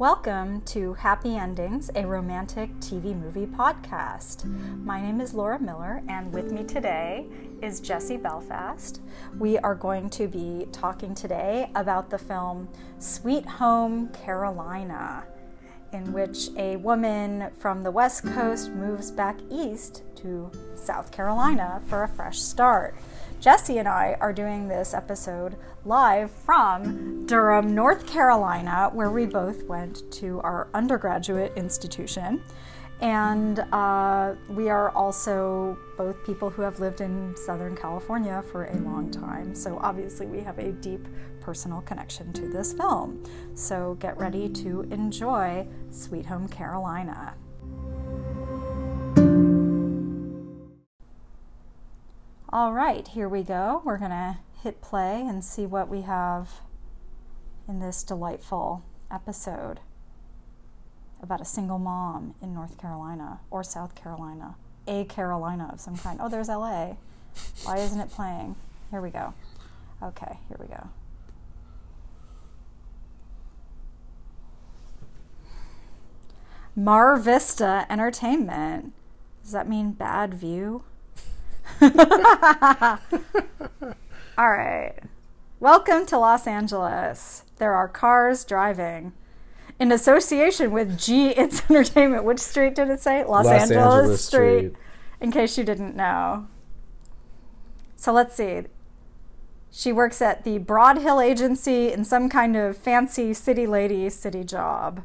Welcome to Happy Endings, a romantic TV movie podcast. My name is Laura Miller, and with me today is Jesse Belfast. We are going to be talking today about the film Sweet Home Carolina, in which a woman from the West Coast moves back east to South Carolina for a fresh start. Jesse and I are doing this episode live from Durham, North Carolina, where we both went to our undergraduate institution. And we are also both people who have lived in Southern California for a long time. So obviously we have a deep personal connection to this film. So get ready to enjoy Sweet Home Carolina. All right, here we go. We're gonna hit play and see what we have in this delightful episode about a single mom in North Carolina or South Carolina, a Carolina of some kind. Oh, there's LA. Why isn't it playing? Here we go. Okay, here we go. Mar Vista Entertainment. Does that mean bad view? All right. Welcome to Los Angeles. There are cars driving. In association with G It's Entertainment. Which street did it say? Los Angeles Street. In case you didn't know. So let's see. She works at the Broad Hill Agency in some kind of fancy city lady city job.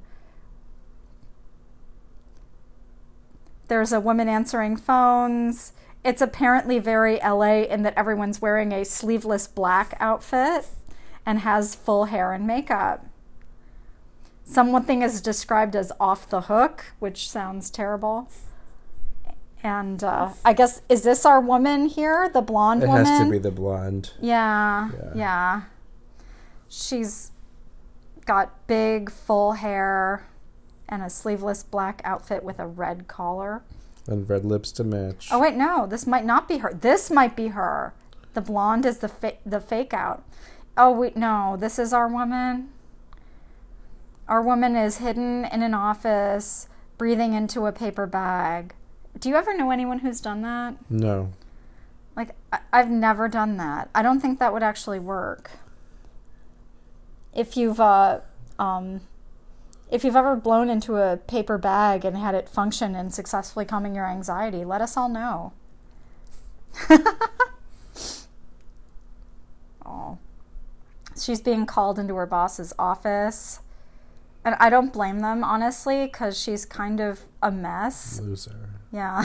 There's a woman answering phones. It's apparently very LA in that everyone's wearing a sleeveless black outfit and has full hair and makeup. Something is described as off the hook, which sounds terrible. And I guess, is this our woman here? The blonde woman? It has to be the blonde. Yeah. She's got big, full hair and a sleeveless black outfit with a red collar. And red lips to match. Oh, wait, no. This might not be her. This might be her. The blonde is the fake out. Oh, wait, no. This is our woman. Our woman is hidden in an office, breathing into a paper bag. Do you ever know anyone who's done that? No. Like, I've never done that. I don't think that would actually work. If you've ever blown into a paper bag and had it function in successfully calming your anxiety, let us all know. Oh. She's being called into her boss's office. And I don't blame them, honestly, because she's kind of a mess. Loser. Yeah.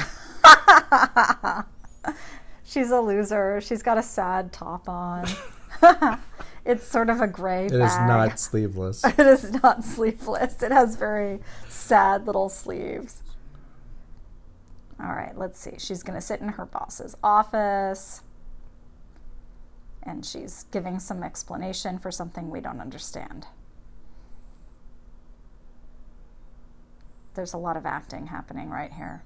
She's a loser. She's got a sad top on. It's sort of a gray bag. It is not sleeveless. It is not sleeveless. It has very sad little sleeves. All right, let's see. She's going to sit in her boss's office. And she's giving some explanation for something we don't understand. There's a lot of acting happening right here.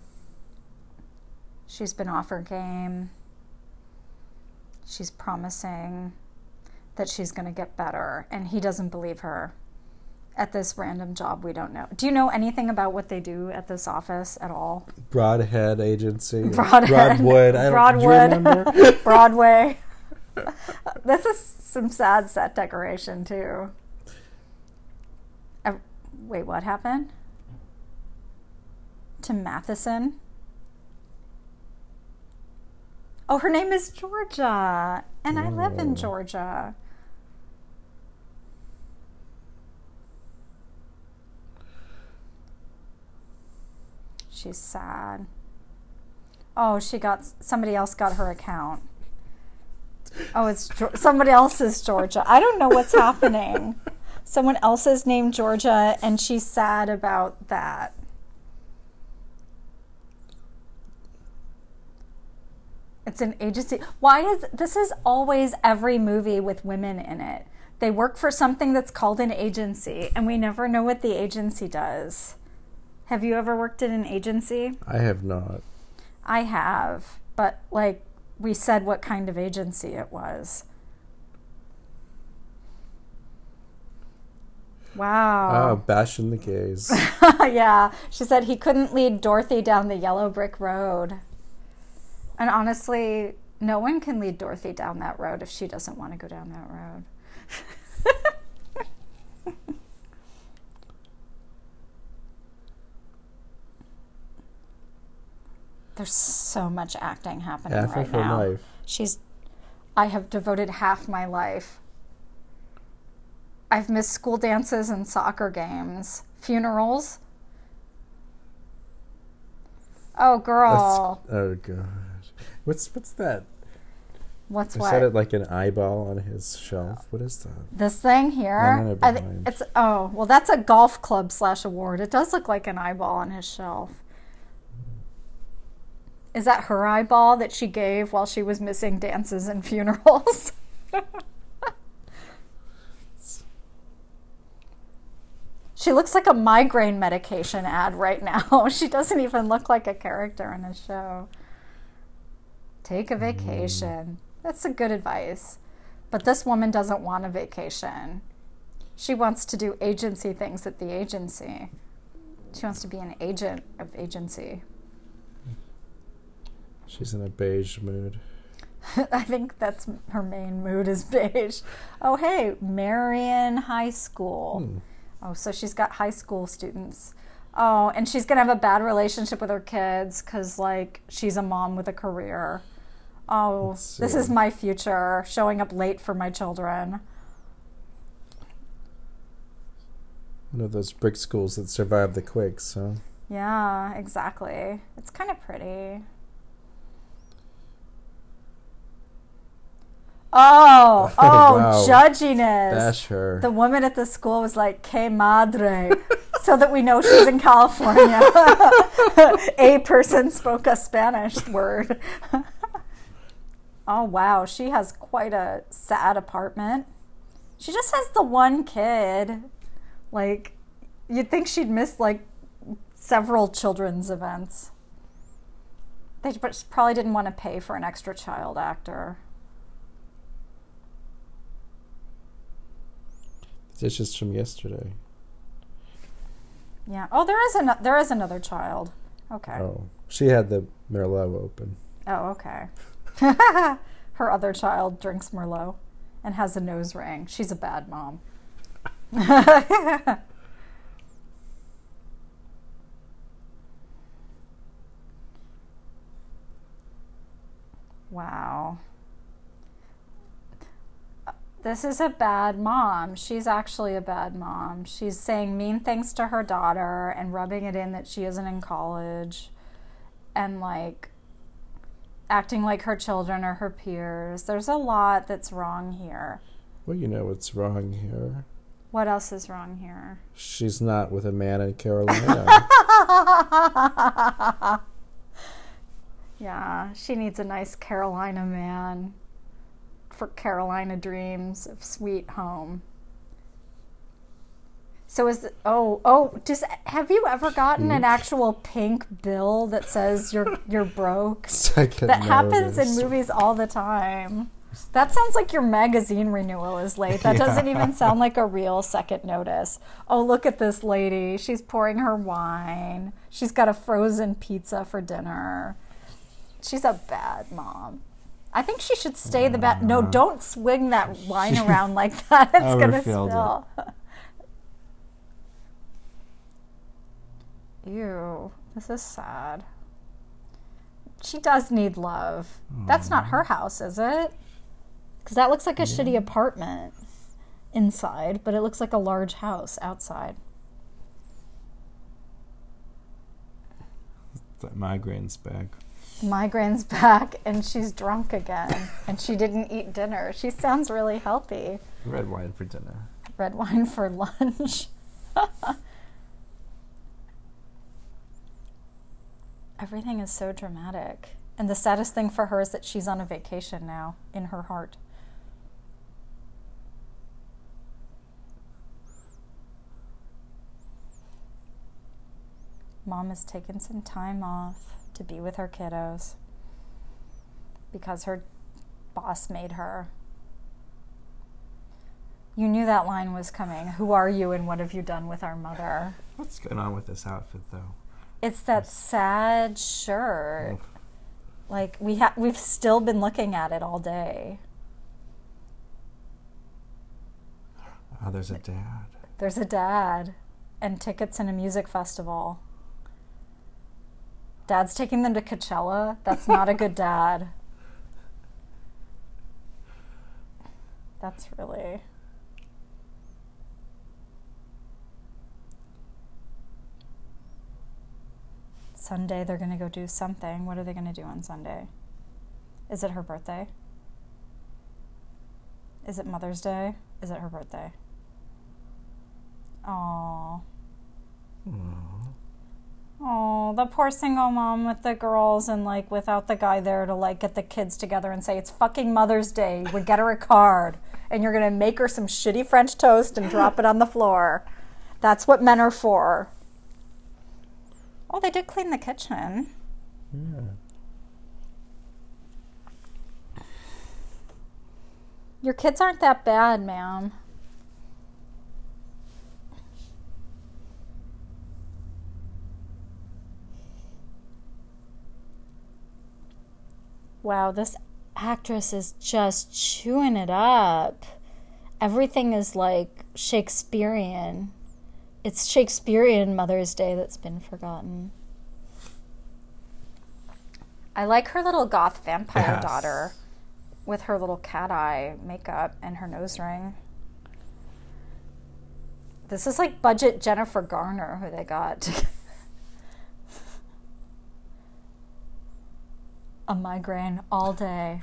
She's been off her game. She's promising that she's going to get better, and he doesn't believe her at this random job we don't know. Do you know anything about what they do at this office at all? Broadhead Agency. Broadwood. Do you remember? Broadway. This is some sad set decoration, too. Wait, what happened? To Matheson? Oh, her name is Georgia, and I live in Georgia. She's sad. Oh, somebody else got her account. Oh, it's somebody else's Georgia. I don't know what's happening. Someone else is named Georgia, and she's sad about that. It's an agency. This is always every movie with women in it. They work for something that's called an agency, and we never know what the agency does. Have you ever worked in an agency? I have not. I have, but we said what kind of agency it was. Wow. Oh, bashing the gays. Yeah, she said he couldn't lead Dorothy down the yellow brick road. And honestly, no one can lead Dorothy down that road if she doesn't want to go down that road. There's so much acting happening Half right of her now. life. I have devoted half my life. I've missed school dances and soccer games, funerals. Oh, girl. Oh gosh. What's that? What's I what? said it like an eyeball on his shelf. What is that? This thing here? No, I behind. it's well, that's a golf club / award. It does look like an eyeball on his shelf. Is that her eyeball that she gave while she was missing dances and funerals? She looks like a migraine medication ad right now. She doesn't even look like a character in a show. Take a vacation. That's a good advice. But this woman doesn't want a vacation. She wants to do agency things at the agency. She wants to be an agent of agency. She's in a beige mood. I think that's her main mood is beige. Oh, hey, Marion High School. Oh, so she's got high school students. Oh, and she's going to have a bad relationship with her kids because, like, she's a mom with a career. Oh, this is my future, showing up late for my children. One of those brick schools that survived the quakes, huh? Yeah, exactly. It's kind of pretty. Oh, Wow. judginess. Bash her. The woman at the school was like, que madre, so that we know she's in California. A person spoke a Spanish word. Oh, wow. She has quite a sad apartment. She just has the one kid. Like, you'd think she'd miss, like, several children's events. They probably didn't want to pay for an extra child actor. Dishes from yesterday. Yeah. Oh, there is another child. Okay. Oh, she had the Merlot open. Oh, okay. Her other child drinks Merlot and has a nose ring. She's a bad mom. Wow. This is a bad mom. She's actually a bad mom. She's saying mean things to her daughter and rubbing it in that she isn't in college and, like, acting like her children are her peers. There's a lot that's wrong here. Well, you know what's wrong here. What else is wrong here? She's not with a man in Carolina. Yeah, she needs a nice Carolina man for Carolina dreams of sweet home. So have you ever gotten an actual pink bill that says you're broke? That happens in movies all the time. That sounds like your magazine renewal is late. That doesn't even sound like a real second notice. Oh, look at this lady. She's pouring her wine. She's got a frozen pizza for dinner. She's a bad mom. I think she should stay the bad. No, don't swing that wine around like that. It's going to spill. Ew, this is sad. She does need love. That's not her house, is it? Because that looks like a shitty apartment inside, but it looks like a large house outside. That migraine's back. Migraine's back, and she's drunk again, and she didn't eat dinner. She sounds really healthy. Red wine for dinner. Red wine for lunch. Everything is so dramatic. And the saddest thing for her is that she's on a vacation now, in her heart. Mom has taken some time off to be with her kiddos because her boss made her. You knew that line was coming. Who are you and what have you done with our mother? What's going on with this outfit, though? It's that sad shirt. Oof. Like, we've still been looking at it all day. Oh, there's a dad. There's a dad and tickets in a music festival. Dad's taking them to Coachella. That's not a good dad. That's really... Sunday they're going to go do something. What are they going to do on Sunday? Is it her birthday? Is it Mother's Day? Is it her birthday? Aww. Oh, the poor single mom with the girls and like without the guy there to like get the kids together and say it's fucking Mother's Day. You would get her a card and you're going to make her some shitty French toast and drop it on the floor. That's what men are for. Oh, they did clean the kitchen. Yeah. Your kids aren't that bad, ma'am. Wow, this actress is just chewing it up. Everything is like Shakespearean. It's Shakespearean Mother's Day that's been forgotten. I like her little goth vampire daughter with her little cat eye makeup and her nose ring. This is like budget Jennifer Garner who they got. A migraine all day.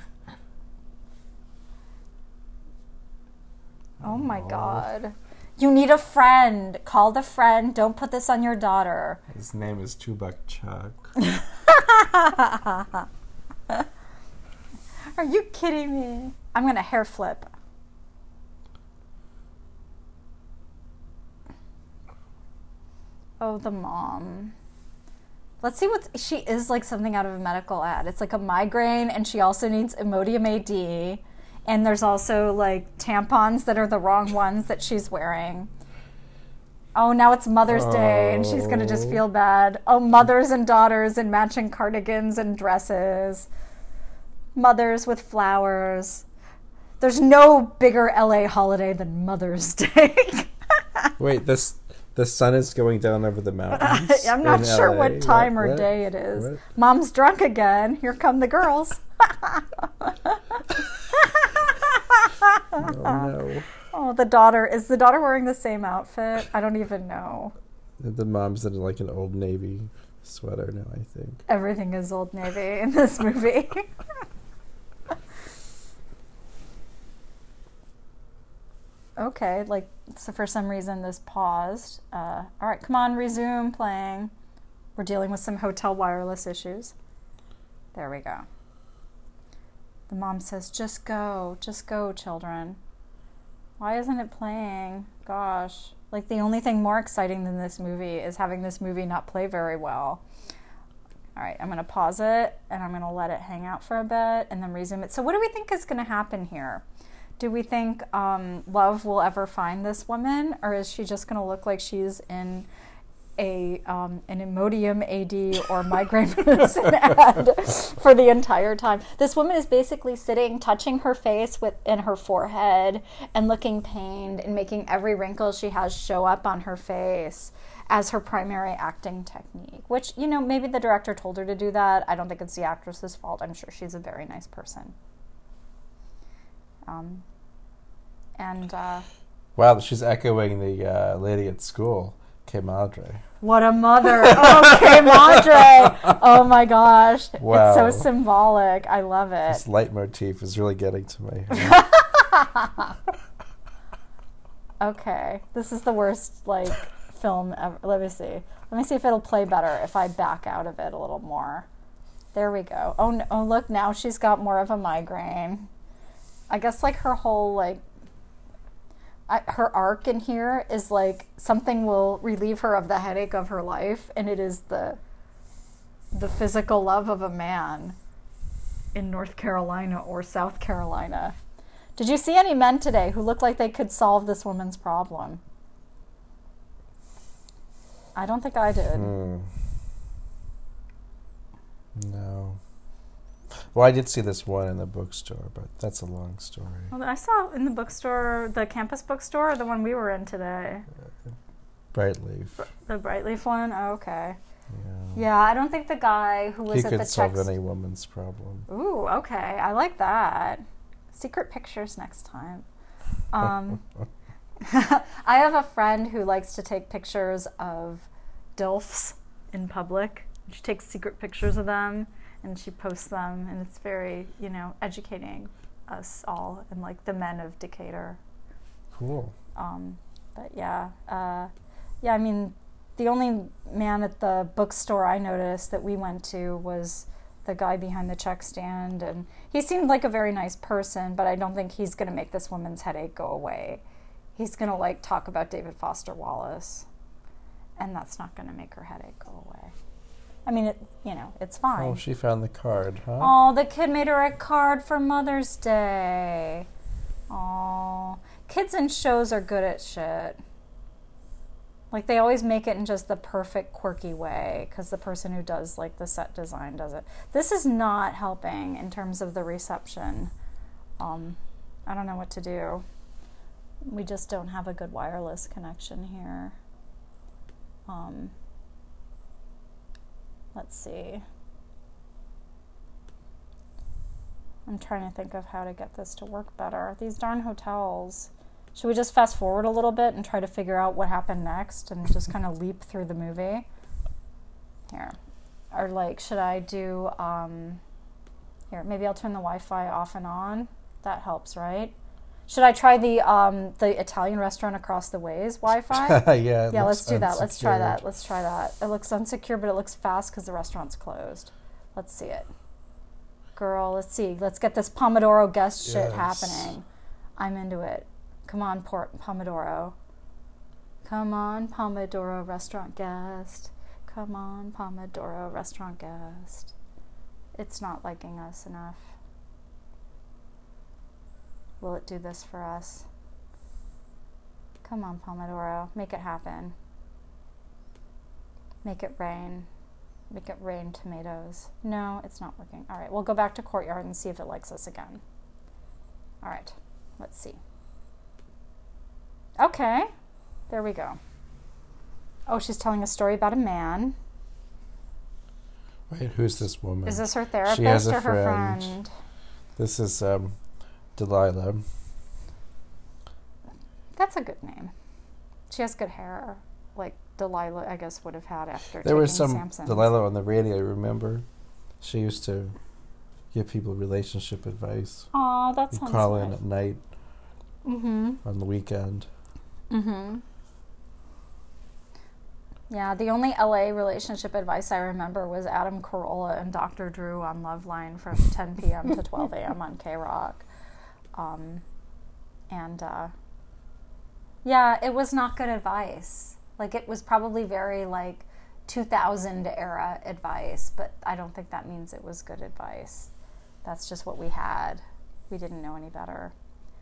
Oh my God. You need a friend. Call the friend. Don't put this on your daughter. His name is Tupac Chuck. Are you kidding me? I'm going to hair flip. Oh, the mom. Let's see what she is like something out of a medical ad. It's like a migraine and she also needs Imodium AD. And there's also like tampons that are the wrong ones that she's wearing. Oh, now it's Mother's Day and she's going to just feel bad. Oh, mothers and daughters in matching cardigans and dresses. Mothers with flowers. There's no bigger LA holiday than Mother's Day. Wait, the sun is going down over the mountains. I'm not sure LA. what time or What? day it is. What? Mom's drunk again. Here come the girls. Oh no. Oh, the daughter. Is the daughter wearing the same outfit? I don't even know. The mom's in like an Old Navy sweater now, I think. Everything is Old Navy in this movie. Okay, like, so for some reason this paused. All right, come on, resume playing. We're dealing with some hotel wireless issues. There we go. The mom says, just go, children. Why isn't it playing? Gosh. Like, the only thing more exciting than this movie is having this movie not play very well. All right, I'm going to pause it, and I'm going to let it hang out for a bit, and then resume it. So what do we think is going to happen here? Do we think Love will ever find this woman, or is she just going to look like she's in an Imodium AD or migraine medicine ad for the entire time? This woman is basically sitting, touching her face in her forehead and looking pained and making every wrinkle she has show up on her face as her primary acting technique, which, you know, maybe the director told her to do that. I don't think it's the actress's fault. I'm sure she's a very nice person. Wow, she's echoing the lady at school, Kay Madre. What a mother. Oh, Kay Madre. Oh my gosh. Wow. It's so symbolic. I love it. This leitmotif is really getting to me. Okay. This is the worst, like, film ever. Let me see. Let me see if it'll play better if I back out of it a little more. There we go. Oh, no, oh, look, now she's got more of a migraine. I guess, like, her whole, like, her arc in here is, like, something will relieve her of the headache of her life, and it is the physical love of a man in North Carolina or South Carolina. Did you see any men today who looked like they could solve this woman's problem? I don't think I did. No. Well, I did see this one in the bookstore, but that's a long story. Well, I saw in the bookstore, the campus bookstore, or the one we were in today. Brightleaf. The Brightleaf one? Oh, okay. Yeah. Yeah, I don't think the guy who was He at the could solve any woman's problem. Ooh, okay. I like that. Secret pictures next time. I have a friend who likes to take pictures of DILFs in public. She takes secret pictures of them and she posts them, and it's very, educating us all and like the men of Decatur. Cool. But yeah, I mean, the only man at the bookstore I noticed that we went to was the guy behind the check stand, and he seemed like a very nice person, but I don't think he's going to make this woman's headache go away. He's going to talk about David Foster Wallace, and that's not going to make her headache go away. I mean, it's fine. Oh, she found the card, huh? Oh, the kid made her a card for Mother's Day. Oh, kids in shows are good at shit. Like, they always make it in just the perfect, quirky way, because the person who does, the set design does it. This is not helping in terms of the reception. I don't know what to do. We just don't have a good wireless connection here. Let's see. I'm trying to think of how to get this to work better. These darn hotels. Should we just fast forward a little bit and try to figure out what happened next and just kind of leap through the movie? Here. Or should I do, here, maybe I'll turn the Wi-Fi off and on. That helps, right? Should I try the Italian restaurant across the way's Wi-Fi? Yeah, let's do that. Let's try that. Unsecured. It looks unsecure, but it looks fast because the restaurant's closed. Let's see it. Girl, let's see. Let's get this Pomodoro guest shit happening. I'm into it. Come on, Pomodoro. Come on, Pomodoro restaurant guest. Come on, Pomodoro restaurant guest. It's not liking us enough. Will it do this for us? Come on, Pomodoro. Make it happen. Make it rain. Make it rain tomatoes. No, it's not working. All right, we'll go back to Courtyard and see if it likes us again. All right, let's see. Okay, there we go. Oh, she's telling a story about a man. Wait, who's this woman? Is this her therapist she has a or her friend? This is Delilah. That's a good name. She has good hair, like Delilah, I guess, would have had after There taking was some Samson. Delilah on the radio, remember? She used to give people relationship advice. Oh, that You sounds call nice. in at night on the weekend. Yeah, the only LA relationship advice I remember was Adam Carolla and Dr. Drew on Loveline from 10 p.m. to 12 a.m. on K-Rock. Yeah, it was not good advice. It was probably very, 2000 era advice, but I don't think that means it was good advice. That's just what we had. We didn't know any better.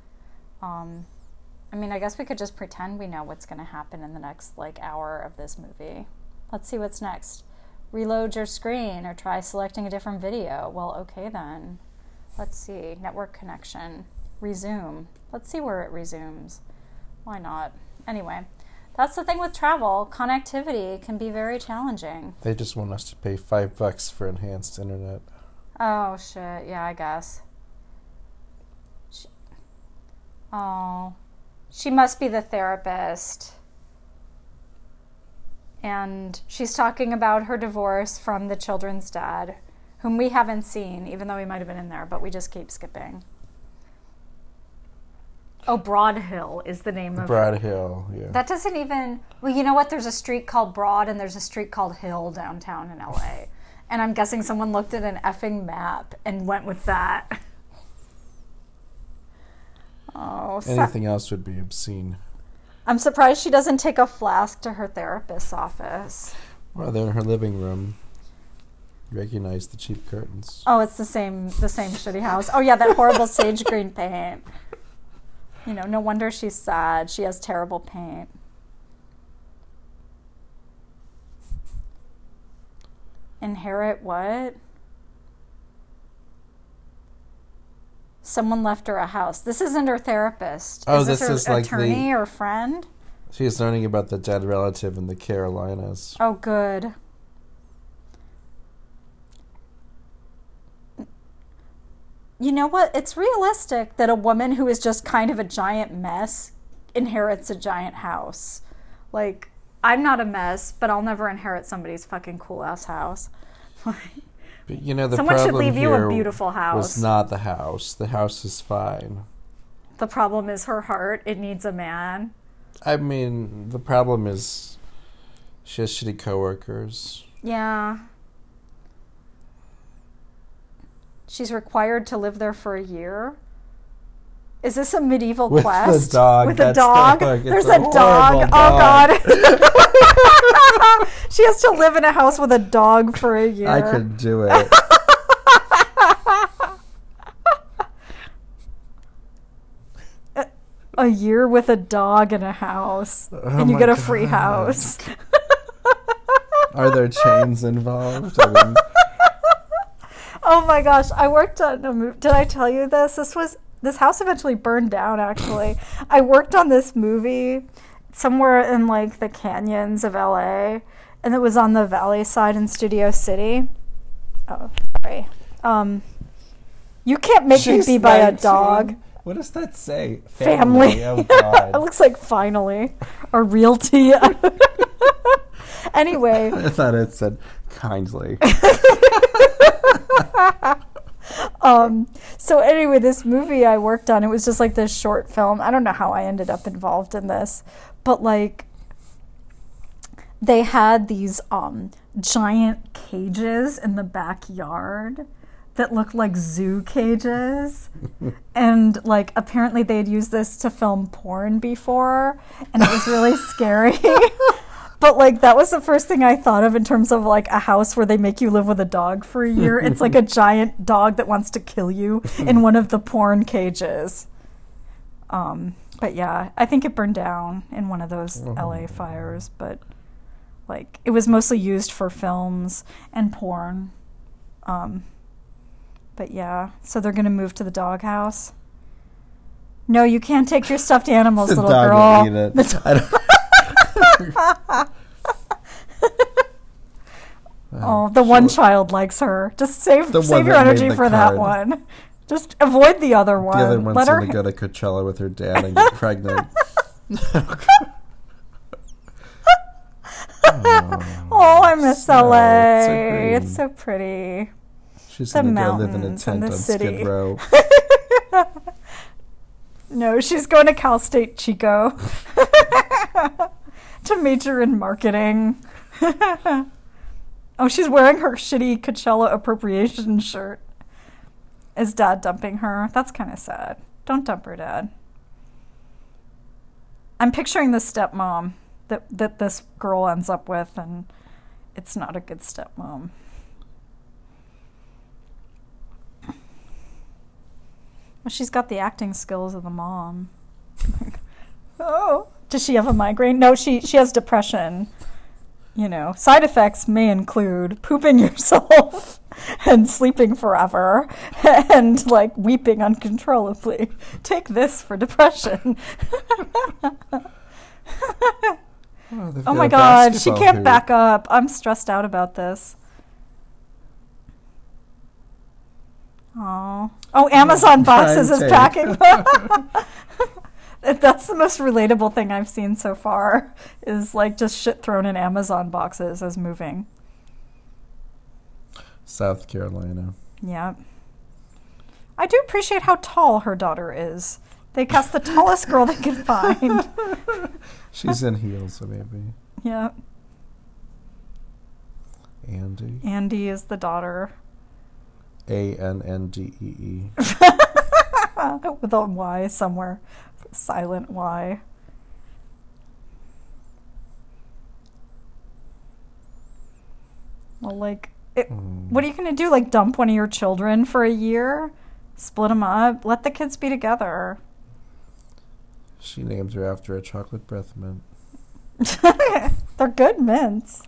I guess we could just pretend we know what's going to happen in the next, hour of this movie. Let's see what's next. Reload your screen or try selecting a different video. Well, okay then. Let's see. Network connection. Resume. Let's see where it resumes. Why not? Anyway, that's the thing with travel. Connectivity can be very challenging. They just want us to pay $5 for enhanced internet. Oh, shit. Yeah, I guess. She must be the therapist. And she's talking about her divorce from the children's dad, whom we haven't seen, even though he might have been in there, but we just keep skipping. Oh, Broad Hill is the name of Broad Hill, yeah. That doesn't even... Well, you know what? There's a street called Broad and there's a street called Hill downtown in LA. And I'm guessing someone looked at an effing map and went with that. Oh, anything else would be obscene. I'm surprised she doesn't take a flask to her therapist's office. Well, they're in her living room. Recognize the cheap curtains. Oh, it's the same shitty house. Oh yeah, that horrible sage green paint. You know, no wonder she's sad. She has terrible pain. Inherit what? Someone left her a house. This isn't her therapist. Oh, this this her is like attorney or friend? She's learning about the dead relative in the Carolinas. Oh, good. You know what? It's realistic that a woman who is just kind of a giant mess inherits a giant house. Like, I'm not a mess, but I'll never inherit somebody's fucking cool-ass house. But, you know, the Someone should problem leave you here a beautiful house. was not the house. The house is fine. The problem is her heart. It needs a man. I mean, the problem is she has shitty coworkers. Yeah. She's required to live there for a year. Is this a medieval With quest? the dog. With a That's dog? the hook. There's It's a dog. horrible Oh, God. She has to live in a house with a dog for a year. I could do it. A year with a dog in a house. And you my get a free God. house. Are there chains involved? I mean, Oh my gosh, I worked on a movie. Did I tell you this? This house eventually burned down, actually. I worked on this movie somewhere in like the canyons of LA, and it was on the valley side in Studio City. Oh, sorry. You can't make me she's be by a 19. dog. What does that say? Family. Oh, God. It looks like finally. Or realty. Anyway. I thought it said kindly. So anyway, this movie I worked on, it was just like this short film. I don't know how I ended up involved in this, but like they had these giant cages in the backyard that looked like zoo cages. And like apparently they'd used this to film porn before, and it was really scary. But, like, that was the first thing I thought of in terms of, like, a house where they make you live with a dog for a year. It's like a giant dog that wants to kill you in one of the porn cages. But, yeah, I think it burned down in one of those LA fires. But, like, it was mostly used for films and porn. But, yeah, so they're going to move to the doghouse. No, you can't take your stuffed animals, The little dog girl. will eat it. The one child likes her. Just save The one your that made energy the for that card. one. Just avoid the other one. The other one's Let her. going to go to Coachella with her dad and get pregnant. Oh, I miss snow. LA. It's so green. It's so pretty. She's The going to go live in a mountains tent and the on city. Skid Row. No, she's going to Cal State Chico to major in marketing. Oh, she's wearing her shitty Coachella appropriation shirt. Is Dad dumping her? That's kind of sad. Don't dump her, Dad. I'm picturing the stepmom that this girl ends up with, and it's not a good stepmom. Well, she's got the acting skills of the mom. Oh, does she have a migraine? No, she has depression. You know, side effects may include pooping yourself and sleeping forever and like weeping uncontrollably. Take this for depression. Oh my God, she can't back up. I'm stressed out about this. Oh, Amazon boxes is packing. That's the most relatable thing I've seen so far, is like just shit thrown in Amazon boxes as moving. South Carolina. Yeah. I do appreciate how tall her daughter is. They cast the tallest girl they could find. She's in heels, so maybe. Yeah. Andy. Andy is the daughter. ANNDEE. With a Y somewhere. Silent Y. Well, like, what are you going to do? Like, dump one of your children for a year? Split them up? Let the kids be together. She named her after a chocolate breath mint. They're good mints.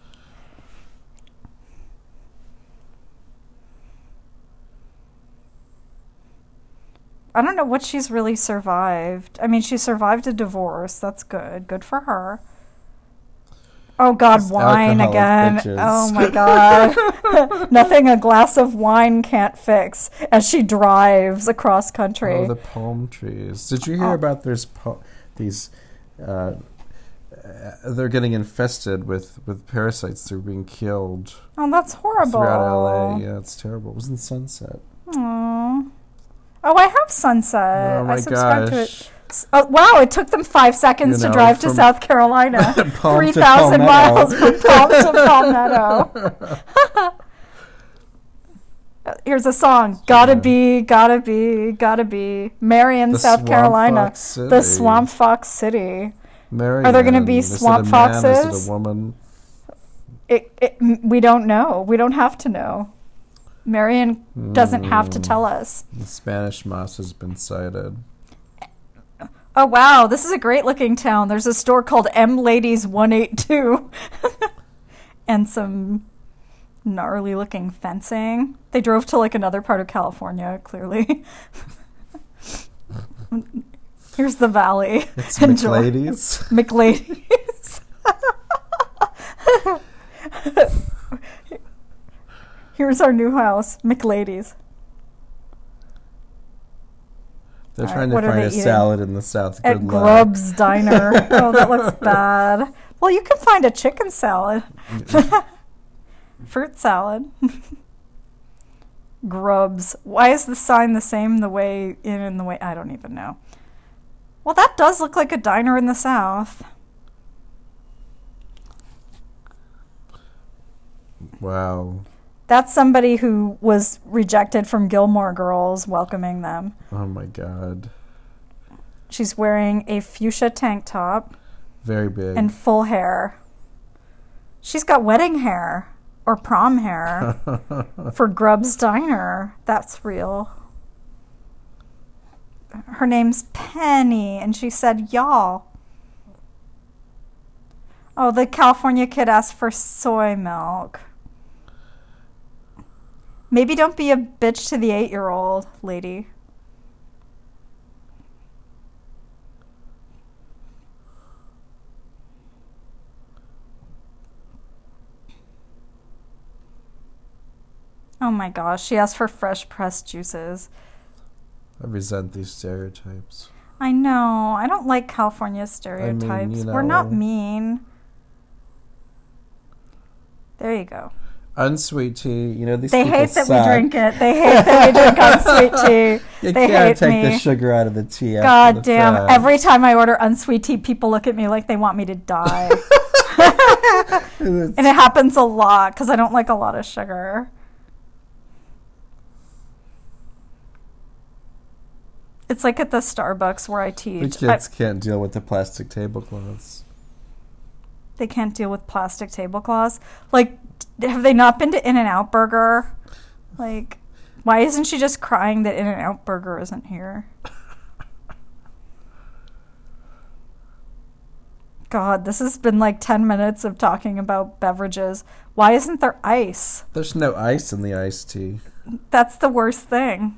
I don't know what she's really survived. I mean, she survived a divorce. That's good. Good for her. Oh, God, Just wine again. bitches. Oh, my God. Nothing a glass of wine can't fix as she drives across country. Oh, the palm trees. Did you hear about these... they're getting infested with parasites. They're being killed. Oh, that's horrible. Throughout LA. Yeah, it's terrible. It was in Sunset. Aww. Oh, I have Sunset. Oh, my I subscribe to gosh. it. Oh, wow, it took them 5 seconds to drive to South Carolina. 3,000 miles from Palm to Palmetto. Here's a song. Gotta be, gotta be, gotta be. Marion, South Carolina. The Swamp Fox City. Marion. Are there going to be swamp foxes? Is it a woman? We don't know. We don't have to know. Marion doesn't have to tell us. The Spanish moss has been sighted. Oh, wow. This is a great-looking town. There's a store called M Ladies 182. And some gnarly-looking fencing. They drove to, like, another part of California, clearly. Here's the valley. It's McLadies. McLadies. Here's our new house, McLadies. They're trying to find a salad in the South. Good luck. At Grubb's Diner. Oh, that looks bad. Well, you can find a chicken salad. Fruit salad. Grubb's. Why is the sign the same the way in and the way... I don't even know. Well, that does look like a diner in the South. Wow. That's somebody who was rejected from Gilmore Girls welcoming them. Oh, my God. She's wearing a fuchsia tank top. Very big. And full hair. She's got wedding hair or prom hair for Grubb's Diner. That's real. Her name's Penny, and she said, y'all. Oh, the California kid asked for soy milk. Maybe don't be a bitch to the 8-year-old lady. Oh my gosh, she asked for fresh pressed juices. I resent these stereotypes. I know. I don't like California stereotypes. I mean, we're not mean. There you go. Unsweet tea. You know, these they people hate that suck. we drink it. They hate that we drink unsweet tea. You they can't hate take me. the sugar out of the tea. God damn. Every time I order unsweet tea, people look at me like they want me to die. And it happens a lot because I don't like a lot of sugar. It's like at the Starbucks where I teach. The kids can't deal with the plastic tablecloths. They can't deal with plastic tablecloths? Like, have they not been to In-N-Out Burger? Like, why isn't she just crying that In-N-Out Burger isn't here? God, this has been like 10 minutes of talking about beverages. Why isn't there ice? There's no ice in the iced tea. That's the worst thing.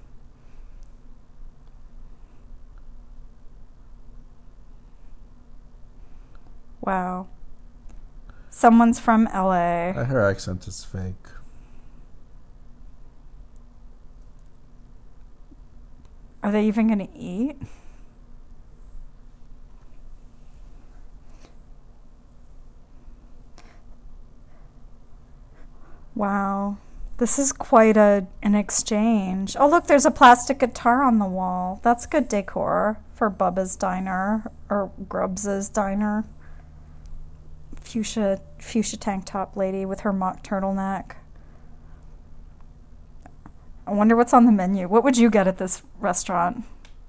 Wow. Someone's from LA. Her accent is fake. Are they even going to eat? Wow. This is quite an exchange. Oh, look, there's a plastic guitar on the wall. That's good decor for Bubba's Diner or Grubbs' Diner. Fuchsia tank top lady with her mock turtleneck. I wonder what's on the menu. What would you get at this restaurant?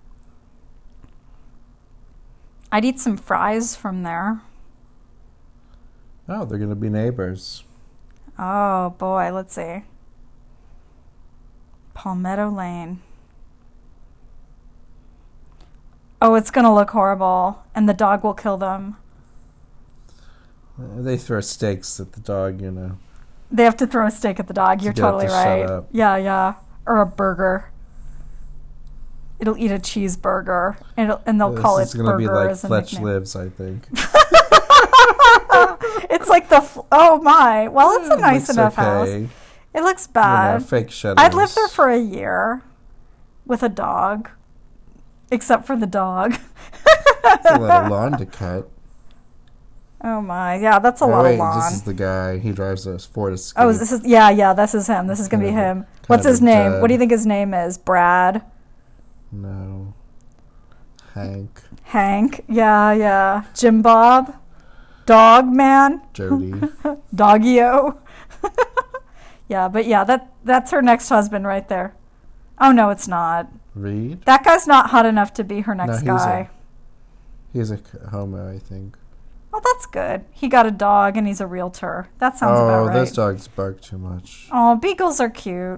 I'd eat some fries from there. Oh, they're going to be neighbors. Oh, boy. Let's see. Palmetto Lane. Oh, it's going to look horrible, and the dog will kill them. They throw steaks at the dog, you know. They have to throw a steak at the dog. You're totally right. Shut up. Yeah, yeah. Or a burger. It'll eat a cheeseburger, and they'll call it burger be like as a Fletch nickname. Lives, I think. It's like oh my. Well, it's a nice enough house. It looks bad. You know, fake shutters. I'd live there for a year with a dog, except for the dog. It's a lot of lawn to cut. Oh my, yeah, that's a lot of lawn. This is the guy. He drives a Ford Escape. Oh, this is this is him. This is gonna be him. What's his name? What do you think his name is? Brad? No. Hank. Hank? Yeah. Jim Bob? Dog Man? Jody. Doggy-O? Yeah, but yeah, that's her next husband right there. Oh no, it's not. Reed? That guy's not hot enough to be her next guy. He's a homo, I think. Oh, that's good. He got a dog and he's a realtor. That sounds about right. Oh, those dogs bark too much. Oh, beagles are cute.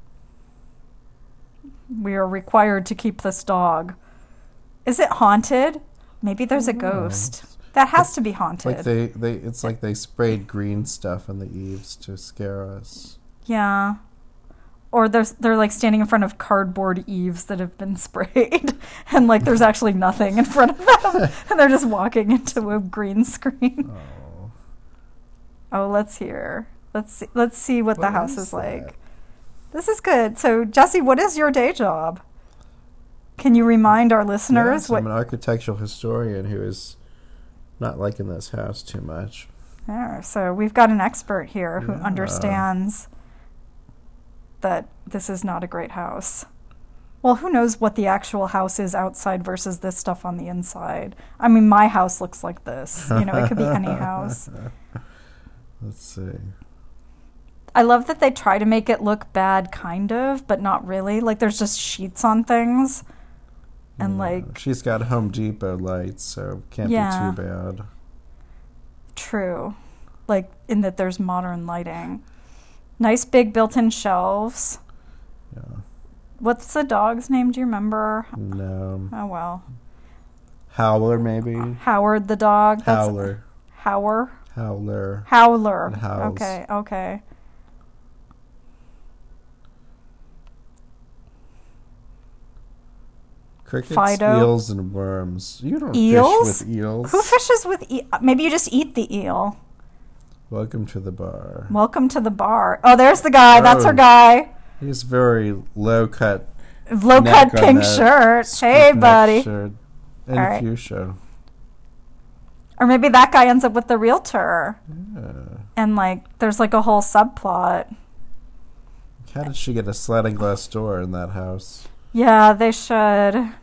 We are required to keep this dog. Is it haunted? Maybe there's a ghost. That has to be haunted. Like it's like they sprayed green stuff on the eaves to scare us. Yeah. Or they're like standing in front of cardboard eaves that have been sprayed, and like there's actually nothing in front of them, and they're just walking into a green screen. Oh, let's see what the house is like. This is good. So, Jesse, what is your day job? Can you remind our listeners? Yes, I'm an architectural historian who is not liking this house too much. Yeah, so we've got an expert here who understands that this is not a great house. Well, who knows what the actual house is outside versus this stuff on the inside. I mean, my house looks like this. You know, it could be any house. Let's see. I love that they try to make it look bad, kind of, but not really. Like, there's just sheets on things. And, like... She's got Home Depot lights, so can't be too bad. True. Like, in that there's modern lighting. Nice big built-in shelves. Yeah. What's the dog's name? Do you remember? No. Oh, well. Howler, maybe? Howard the dog? Howler. Howler? Howler. Howler. And howls. Okay. Crickets, Fido. eels, and worms. You don't Eels? fish with eels. Who fishes with eel? Maybe you just eat the eel. Welcome to the bar. Welcome to the bar. Oh, there's the guy. That's her guy. He's very low-cut pink shirt. Hey, buddy. Shirt. And fuchsia. Or maybe that guy ends up with the realtor. Yeah. And, like, there's, like, a whole subplot. How did she get a sliding glass door in that house? Yeah, they should.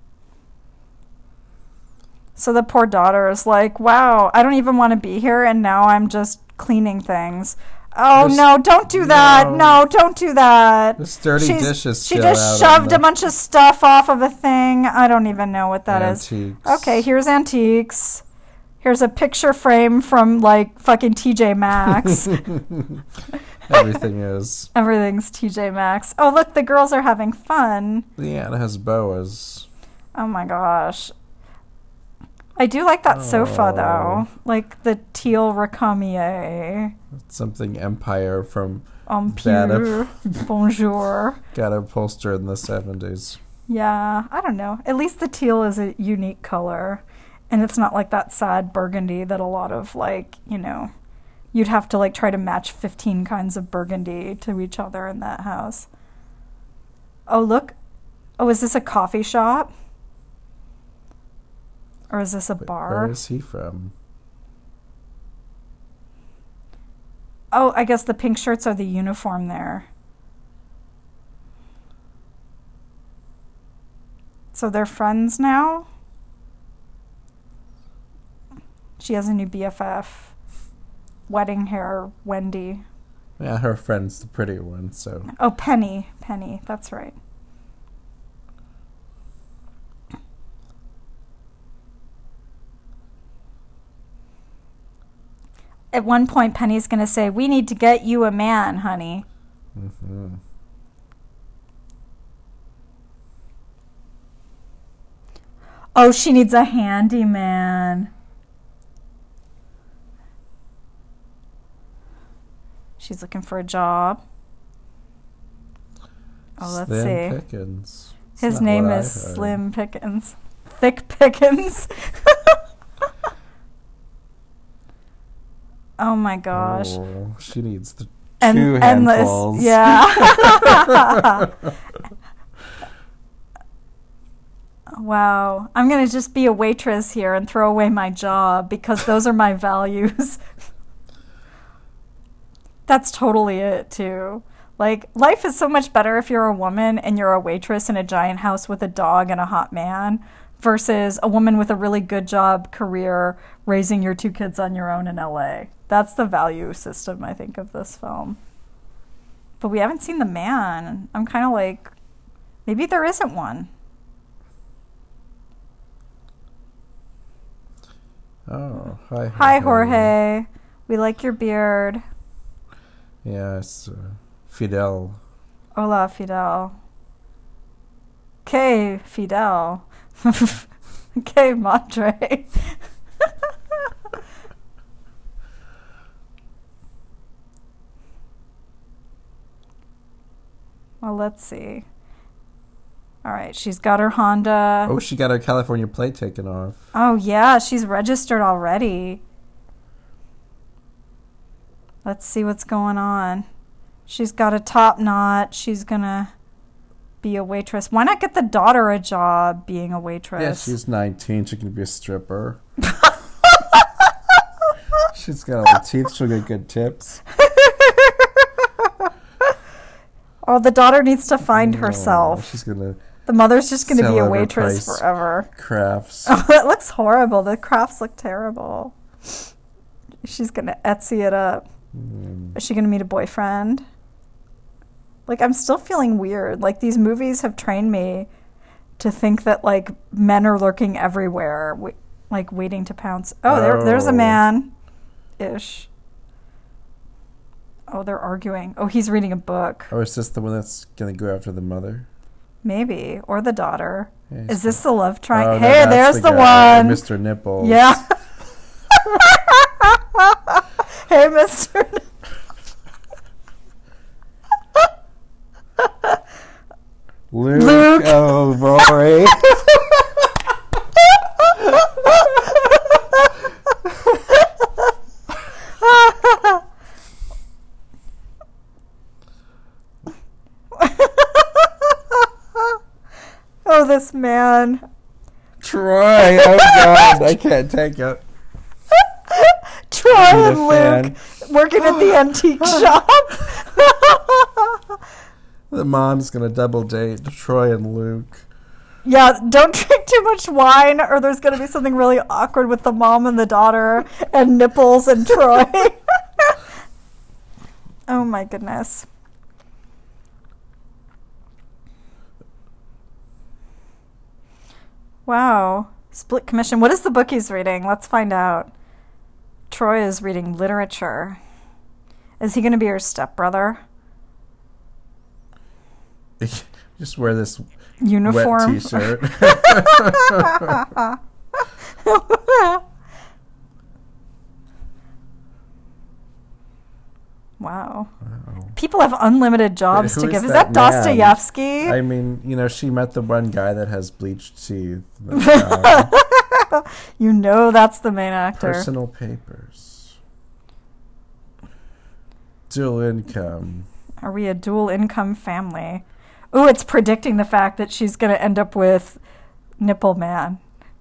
So the poor daughter is like, wow, I don't even want to be here, and now I'm just cleaning things. Oh, no, don't do that. No, don't do that. This dirty dishes. She just shoved a bunch of stuff off of a thing. I don't even know what that is. Okay, here's antiques. Here's a picture frame from, like, fucking TJ Maxx. Everything is. Everything's TJ Maxx. Oh, look, the girls are having fun. Leanna has boas. Oh, my gosh. I do like that sofa, though. Like the teal Recamier. Something Empire from Empire. Bonjour. Got upholstered in the 70s. Yeah, I don't know. At least the teal is a unique color. And it's not like that sad burgundy that a lot of, like, you know, you'd have to, like, try to match 15 kinds of burgundy to each other in that house. Oh, look. Oh, is this a coffee shop? Or is this a bar? Where is he from? Oh, I guess the pink shirts are the uniform there. So they're friends now? She has a new BFF. Wedding hair, Wendy. Yeah, her friend's the pretty one, so... Oh, Penny. Penny, that's right. At one point, Penny's going to say, we need to get you a man, honey. Mm-hmm. Oh, she needs a handyman. She's looking for a job. Oh, let's Slim see. Pickens. His name is Slim Pickens. Thick Pickens. Oh my gosh. Oh, she needs the and, two and handfuls. This, yeah. Wow. I'm going to just be a waitress here and throw away my job because those are my values. That's totally it, too. Like, life is so much better if you're a woman and you're a waitress in a giant house with a dog and a hot man versus a woman with a really good job, career, raising your 2 kids on your own in LA. That's the value system, I think, of this film. But we haven't seen the man. I'm kind of like, maybe there isn't one. Oh, hi. Hi, Jorge. We like your beard. Yes, Fidel. Hola, Fidel. Que Fidel. Que madre. Well, let's see. All right, she's got her Honda. Oh, she got her California plate taken off. Oh, yeah, she's registered already. Let's see what's going on. She's got a top knot. She's going to be a waitress. Why not get the daughter a job being a waitress? Yeah, she's 19. She can be a stripper. She's got all the teeth. She'll get good tips. Oh, the daughter needs to find herself. She's going to... The mother's just going to be a Celebrate waitress price forever. Crafts. Oh, that looks horrible. The crafts look terrible. She's going to Etsy it up. Is she going to meet a boyfriend? Like, I'm still feeling weird. Like, these movies have trained me to think that, like, men are lurking everywhere, like, waiting to pounce. Oh, there's a man-ish. Oh, they're arguing. Oh, he's reading a book. Oh, is this the one that's going to go after the mother? Maybe. Or the daughter. Yeah, is this the love triangle? Oh, hey, no, there's the guy, one. Mr. Nipples. Yeah. Hey, Mr. Luke. Oh, Rory. Oh, this man. Troy. Oh, God. I can't take it. Troy and Luke working at the antique shop. The mom's going to double date Troy and Luke. Yeah, don't drink too much wine or there's going to be something really awkward with the mom and the daughter and Nipples and Troy. Oh my goodness. Wow. Split commission. What is the book he's reading? Let's find out. Troy is reading literature. Is he going to be her stepbrother? Just wear this uniform wet t-shirt. Wow. People have unlimited jobs to give. Is that man? Dostoevsky? I mean, you know, she met the one guy that has bleached teeth. You know that's the main actor. Personal papers. Dual income. Are we a dual income family? Ooh, it's predicting the fact that she's going to end up with Nipple Man.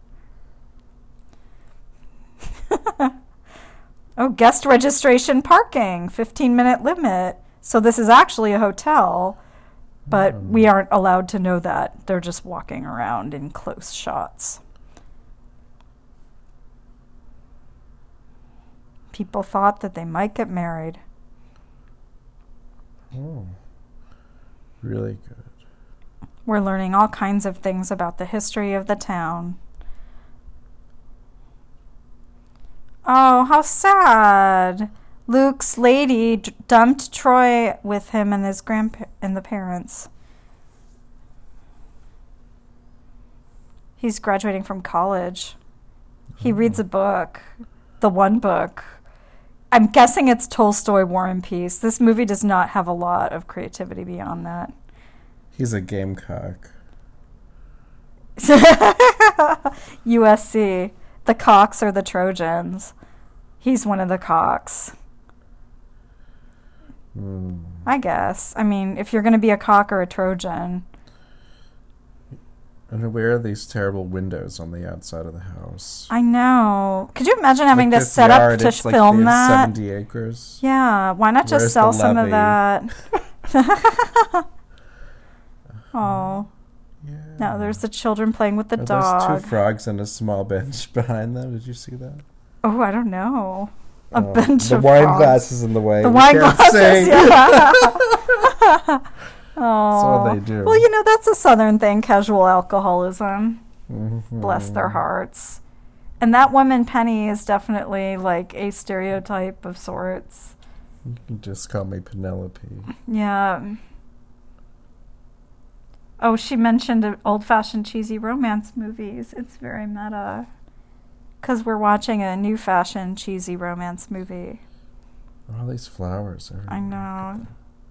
Oh, guest registration parking, 15-minute limit. So this is actually a hotel, but we aren't allowed to know that. They're just walking around in close shots. People thought that they might get married. Oh, really good. We're learning all kinds of things about the history of the town. Oh, how sad. Luke's lady dumped Troy with him and his and the parents. He's graduating from college. He reads a book. The one book. I'm guessing it's Tolstoy, War and Peace. This movie does not have a lot of creativity beyond that. He's a gamecock. USC. The cocks are the Trojans. He's one of the cocks. I guess. I mean, if you're going to be a cock or a Trojan. And where are these terrible windows on the outside of the house? I know. Could you imagine having Like to this set yard, up to it's like film they have that? 70 acres. Yeah, why not just Where's sell the some of levee? that? Oh. Yeah. No, there's the children playing with the Are dog. those two frogs and a small bench behind them? Did you see that? Oh, I don't know. A bench the of wine frogs. glasses in the way. The We wine can't glasses, sing. yeah. That's what they do. Well, you know, that's a Southern thing, casual alcoholism. Mhm. Bless their hearts. And that woman, Penny, is definitely like a stereotype of sorts. You can just call me Penelope. Yeah. Oh, she mentioned old-fashioned cheesy romance movies. It's very meta. Because we're watching a new-fashioned cheesy romance movie. All these flowers are. I know.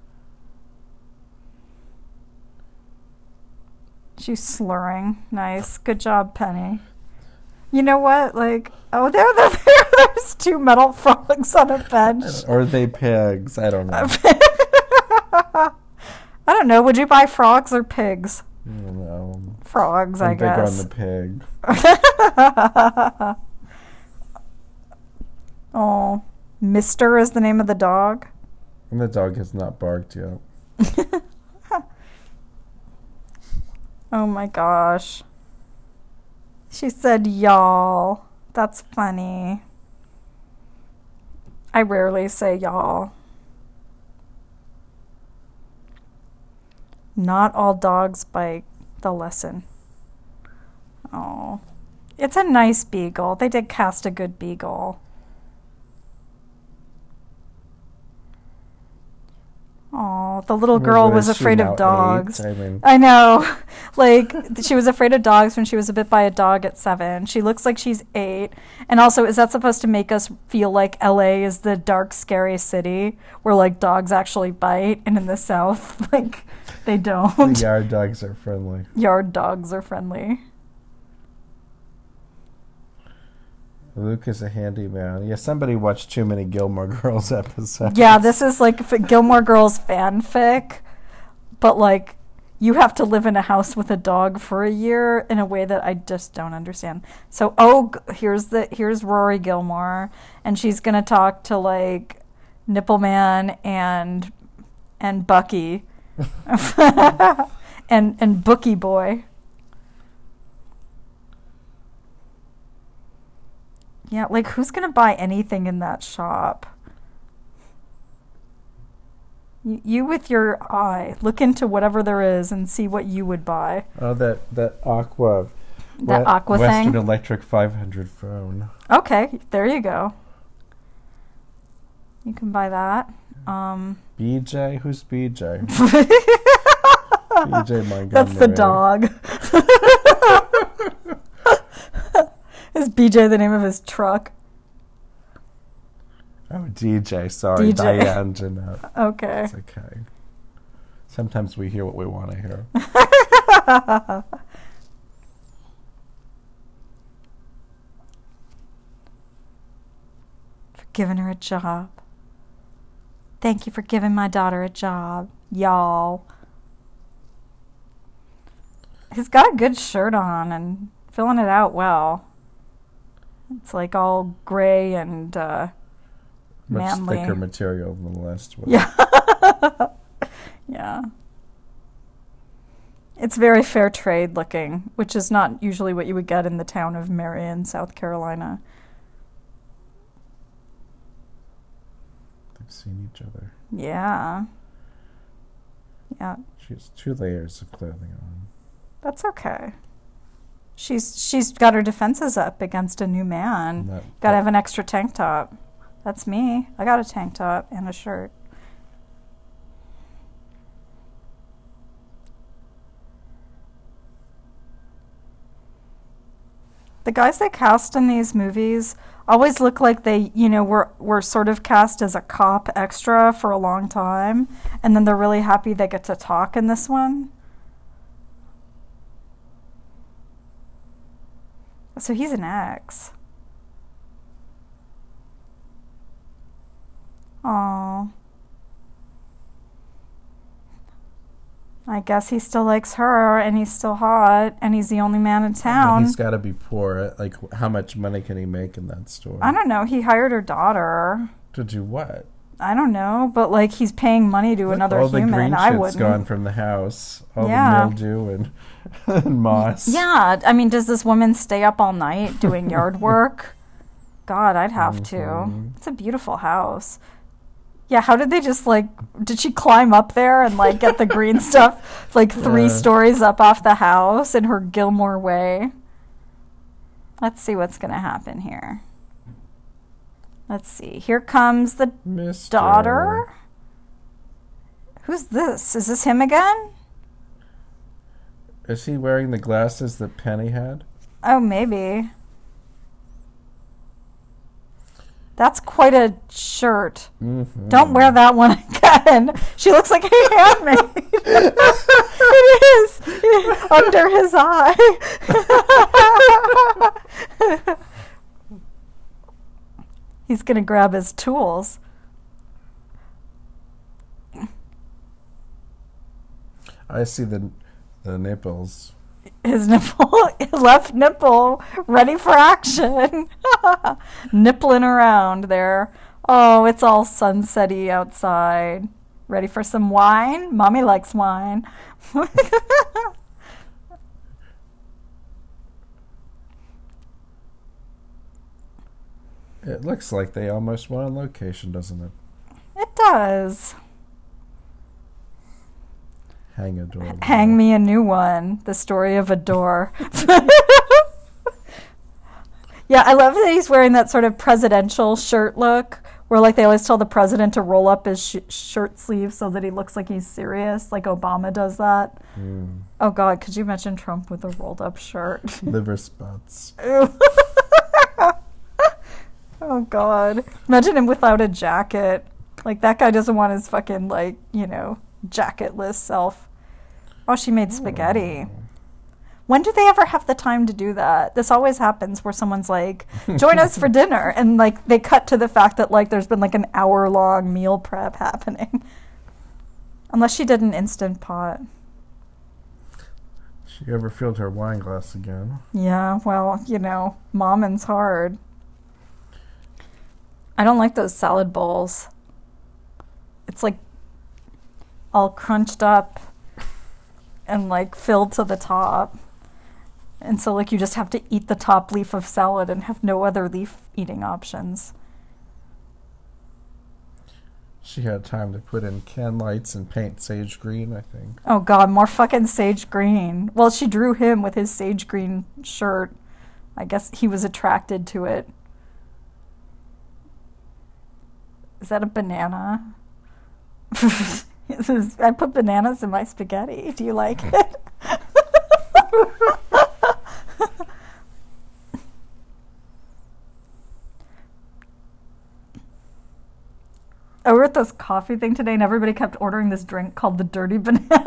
She's slurring. Nice. Good job, Penny. You know what? Like, oh, there's two metal frogs on a bench. Or are they pigs? I don't know. I don't know. Would you buy frogs or pigs? I don't know. Frogs, I I'm big on guess. the pig. Oh, Mister is the name of the dog. And the dog has not barked yet. Oh my gosh. She said, y'all. That's funny. I rarely say y'all. Not all dogs bite. The lesson. Oh. It's a nice beagle. They did cast a good beagle. Oh, the little girl was Is she afraid now of dogs. 8? I mean, I know. Like, she was afraid of dogs when she was bit by a dog at 7. She looks like she's 8. And also, is that supposed to make us feel like LA is the dark, scary city where, like, dogs actually bite? And in the South, like, they don't. the yard dogs are friendly. Yard dogs are friendly. Luke is a handyman. Yeah, somebody watched too many Gilmore Girls episodes. Yeah, this is like Gilmore Girls fanfic, but like you have to live in a house with a dog for a year in a way that I just don't understand. So, here's Rory Gilmore, and she's gonna talk to like Nippleman and Bucky, and Bookie Boy. Yeah, like who's gonna buy anything in that shop? You with your eye, look into whatever there is and see what you would buy. Oh, that Aqua. That Aqua Western thing? Electric 500 phone. Okay, there you go. You can buy that. BJ? Who's BJ? BJ Montgomery. That's the dog. Is BJ the name of his truck? Oh, DJ. Sorry, DJ. Diane Jeanette. Okay. It's okay. Sometimes we hear what we want to hear. For giving her a job. Thank you for giving my daughter a job, y'all. He's got a good shirt on and filling it out well. It's like all gray and Much manly. thicker material than the last one. Yeah. Yeah. It's very fair trade looking, which is not usually what you would get in the town of Marion, South Carolina. They've seen each other. Yeah. Yeah. She has 2 layers of clothing on. That's okay. She's got her defenses up against a new man. Gotta have an extra tank top. That's me. I got a tank top and a shirt. The guys they cast in these movies always look like they, were sort of cast as a cop extra for a long time, and then they're really happy they get to talk in this one. So he's an ex. Aww. I guess he still likes her, and he's still hot, and he's the only man in town. He's got to be poor. Like, how much money can he make in that store? I don't know. He hired her daughter. To do what? I don't know, but like he's paying money to another all human. The green I shit's wouldn't. Gone from the house. All the mildew and moss. Yeah, I mean, does this woman stay up all night doing yard work? God, I'd have to. It's a beautiful house. Yeah, how did they just did she climb up there and get the green stuff 3 stories up off the house in her Gilmore way? Let's see what's going to happen here. Let's see. Here comes the daughter. Who's this? Is this him again? Is he wearing the glasses that Penny had? Oh, maybe. That's quite a shirt. Mm-hmm. Don't wear that one again. She looks like a handmaid. It is. Under his eye. He's going to grab his tools. I see the nipples. His left nipple, ready for action. Nippling around there. Oh, it's all sunsetty outside. Ready for some wine? Mommy likes wine. It looks like they almost went on location, doesn't it? It does. Hang a door. Hang me a new one. The story of a door. Yeah, I love that he's wearing that sort of presidential shirt look, where they always tell the president to roll up his shirt sleeve so that he looks like he's serious, like Obama does that. Mm. Oh God, could you imagine Trump with a rolled up shirt? Liver spots. Oh God, imagine him without a jacket. That guy doesn't want his fucking jacketless self. Oh, she made spaghetti. When do they ever have the time to do that? This always happens where someone's like, join us for dinner. And they cut to the fact that there's been an hour-long meal prep happening. Unless she did an Instant Pot. She ever filled her wine glass again? Yeah, well, momming's hard. I don't like those salad bowls. It's all crunched up and filled to the top. And so you just have to eat the top leaf of salad and have no other leaf eating options. She had time to put in can lights and paint sage green, I think. Oh God, more fucking sage green. Well, she drew him with his sage green shirt. I guess he was attracted to it. Is that a banana? I put bananas in my spaghetti. Do you like it? I were at this coffee thing today, and everybody kept ordering this drink called the Dirty Banana.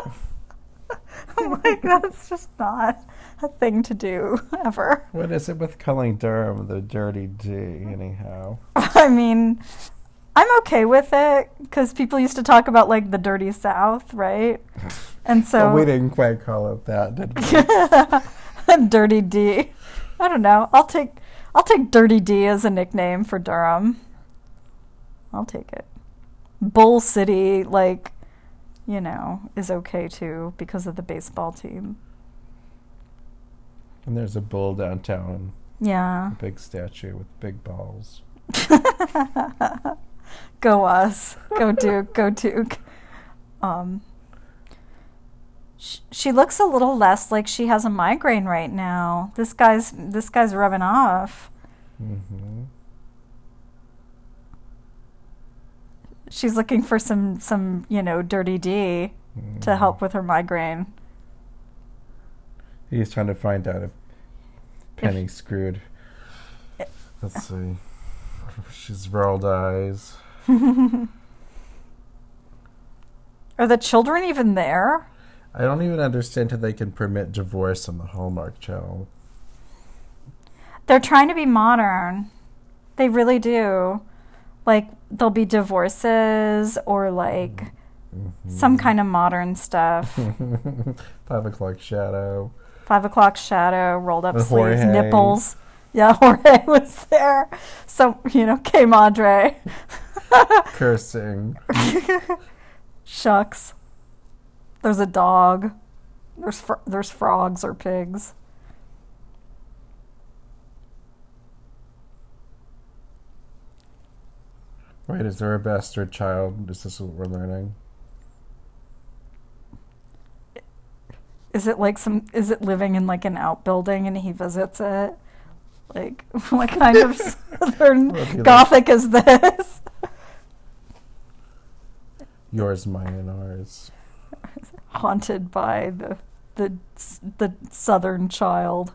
I'm like, that's just not a thing to do, ever. What is it with calling Durham the Dirty D, anyhow? I mean, I'm okay with it, because people used to talk about, the Dirty South, right? And so... Well, we didn't quite call it that, did we? Dirty D. I don't know. I'll take Dirty D as a nickname for Durham. I'll take it. Bull City, is okay too because of the baseball team. And there's a bull downtown. Yeah. A big statue with big balls. Go us. Go Duke. Go Duke. She looks a little less like she has a migraine right now. This guy's rubbing off. Mm-hmm. She's looking for some Dirty D to help with her migraine. He's trying to find out if Penny screwed. Let's see. She's rolled eyes. Are the children even there? I don't even understand how they can permit divorce on the Hallmark Channel. They're trying to be modern. They really do. Like, there'll be divorces or, like, some kind of modern stuff. 5 o'clock shadow. 5 o'clock shadow, rolled up And sleeves, Jorge. nipples. Yeah, Jorge was there. So, K. Madre. Cursing. Shucks. There's a dog. There's frogs or pigs. Wait, is there a bastard child? Is this what we're learning? Is it living in like an outbuilding and he visits it? Like, what kind of southern gothic is this? Yours, mine, and ours. Haunted by the southern child.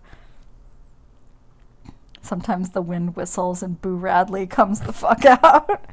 Sometimes the wind whistles and Boo Radley comes the fuck out.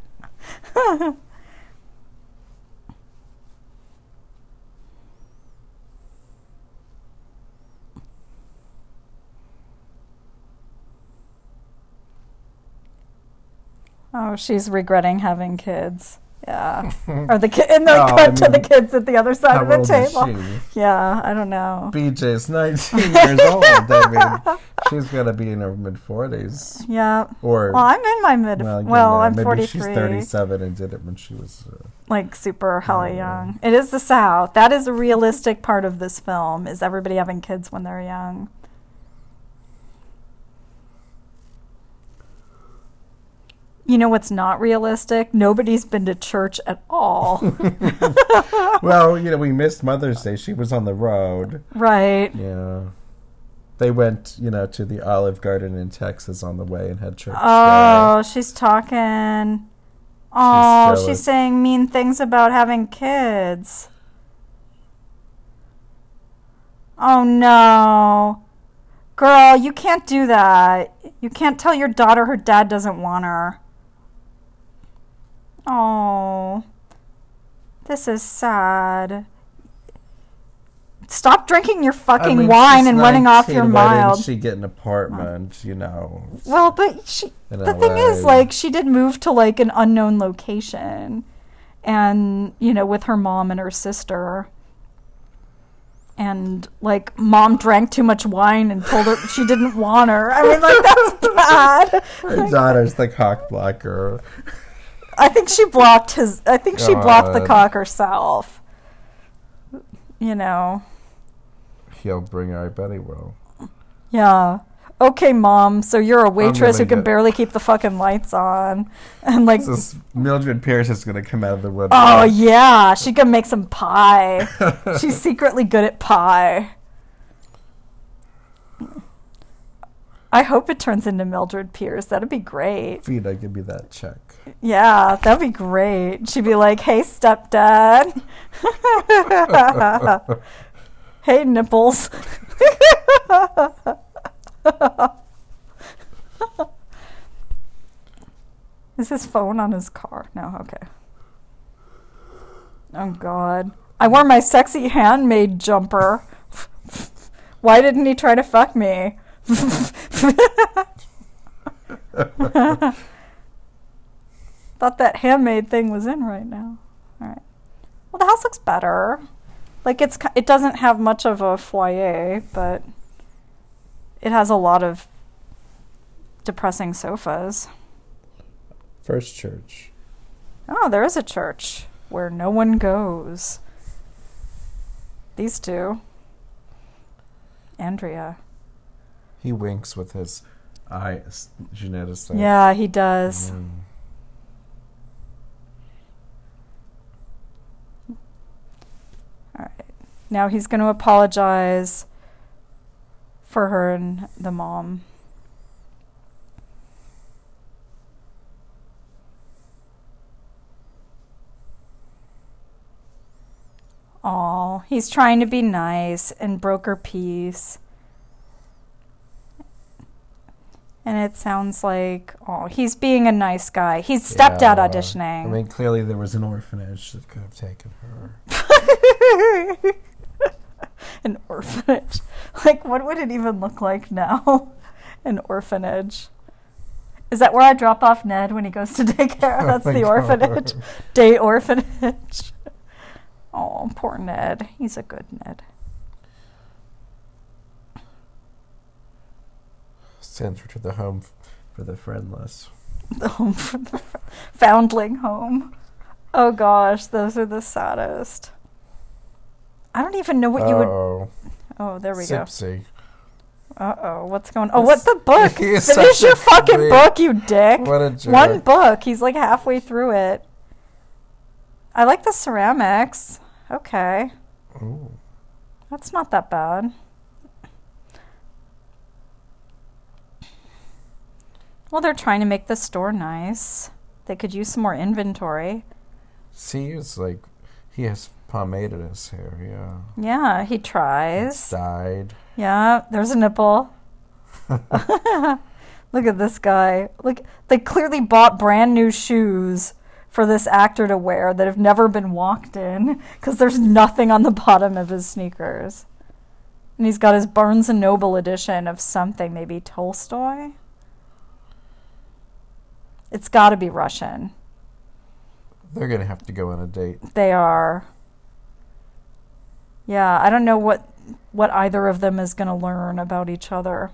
Oh, she's regretting having kids. Yeah. Or the kid, and they cut to the kids at the other side of the table. Yeah, I don't know. BJ's 19 years old. I mean, she's gonna be in her mid-40s. Yeah. Or I'm in my mid. Well, I'm maybe 43. She's 37 and did it when she was like super hella young. It is the South. That is a realistic part of this film. Is everybody having kids when they're young? You know what's not realistic? Nobody's been to church at all. Well, we missed Mother's Day. She was on the road. Right. Yeah. They went, to the Olive Garden in Texas on the way and had church there. She's talking. Oh, she's saying mean things about having kids. Oh, no. Girl, you can't do that. You can't tell your daughter her dad doesn't want her. Oh, this is sad. Stop drinking your fucking wine and running off your mild. Why didn't she get an apartment, Well, but the thing is, like, she did move to, like, an unknown location. And, with her mom and her sister. And, like, mom drank too much wine and told her she didn't want her. I mean, like, that's bad. Her daughter's the cock blocker. I think she blocked the cock herself. He'll bring her. I bet he will. Yeah. Okay, Mom. So you're a waitress who can barely keep the fucking lights on, and like Mildred Pierce is gonna come out of the woodwork. Oh yeah, she can make some pie. She's secretly good at pie. I hope it turns into Mildred Pierce. That'd be great. Vida, give me that check. Yeah, that'd be great. She'd be like, "Hey, stepdad." Hey, nipples. Is his phone on his car? No, okay. Oh, God. I wore my sexy handmaid jumper. Why didn't he try to fuck me? Thought that handmade thing was in right now. All right. Well, the house looks better. Like, it doesn't have much of a foyer, but it has a lot of depressing sofas. First church. Oh, there is a church where no one goes. These two. Andrea. He winks with his eye, Jeanette said. Yeah, he does. All right. Now he's going to apologize for her and the mom. Aw, he's trying to be nice and broke her peace. And it sounds like, oh, he's being a nice guy. He's stepdad Yeah. auditioning. I mean, clearly there was an orphanage that could have taken her. An orphanage. Like, what would it even look like now? An orphanage. Is that where I drop off Ned when he goes to daycare? That's the orphanage. Day orphanage. Oh, poor Ned. He's a good Ned. Send her to the home for the friendless. The home for the foundling home. Oh gosh, those are the saddest. I don't even know what you would. Oh, there we go. Sipsy. Uh-oh, what's going on? Oh, what the book? He is Finish such a your fucking creep. book, you dick. What a jerk. One book. He's like halfway through it. I like the ceramics. Okay. Ooh. That's not that bad. Well, they're trying to make the store nice. They could use some more inventory. See, it's like he has pomaded his hair, yeah. Yeah, he tries. It's dyed. Yeah, there's a nipple. Look at this guy. Look, they clearly bought brand new shoes for this actor to wear that have never been walked in because there's nothing on the bottom of his sneakers. And he's got his Barnes & Noble edition of something, maybe Tolstoy? It's got to be Russian. They're going to have to go on a date. They are. Yeah, I don't know what either of them is going to learn about each other.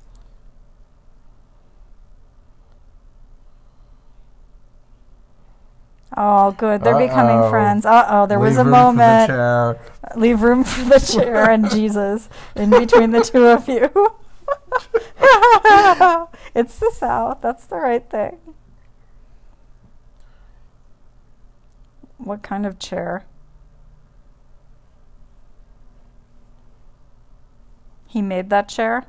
Oh, good. They're becoming friends. Uh-oh, there was a moment. Leave room for the chair and Jesus in between the two of you. It's the South. That's the right thing. What kind of chair? He made that chair?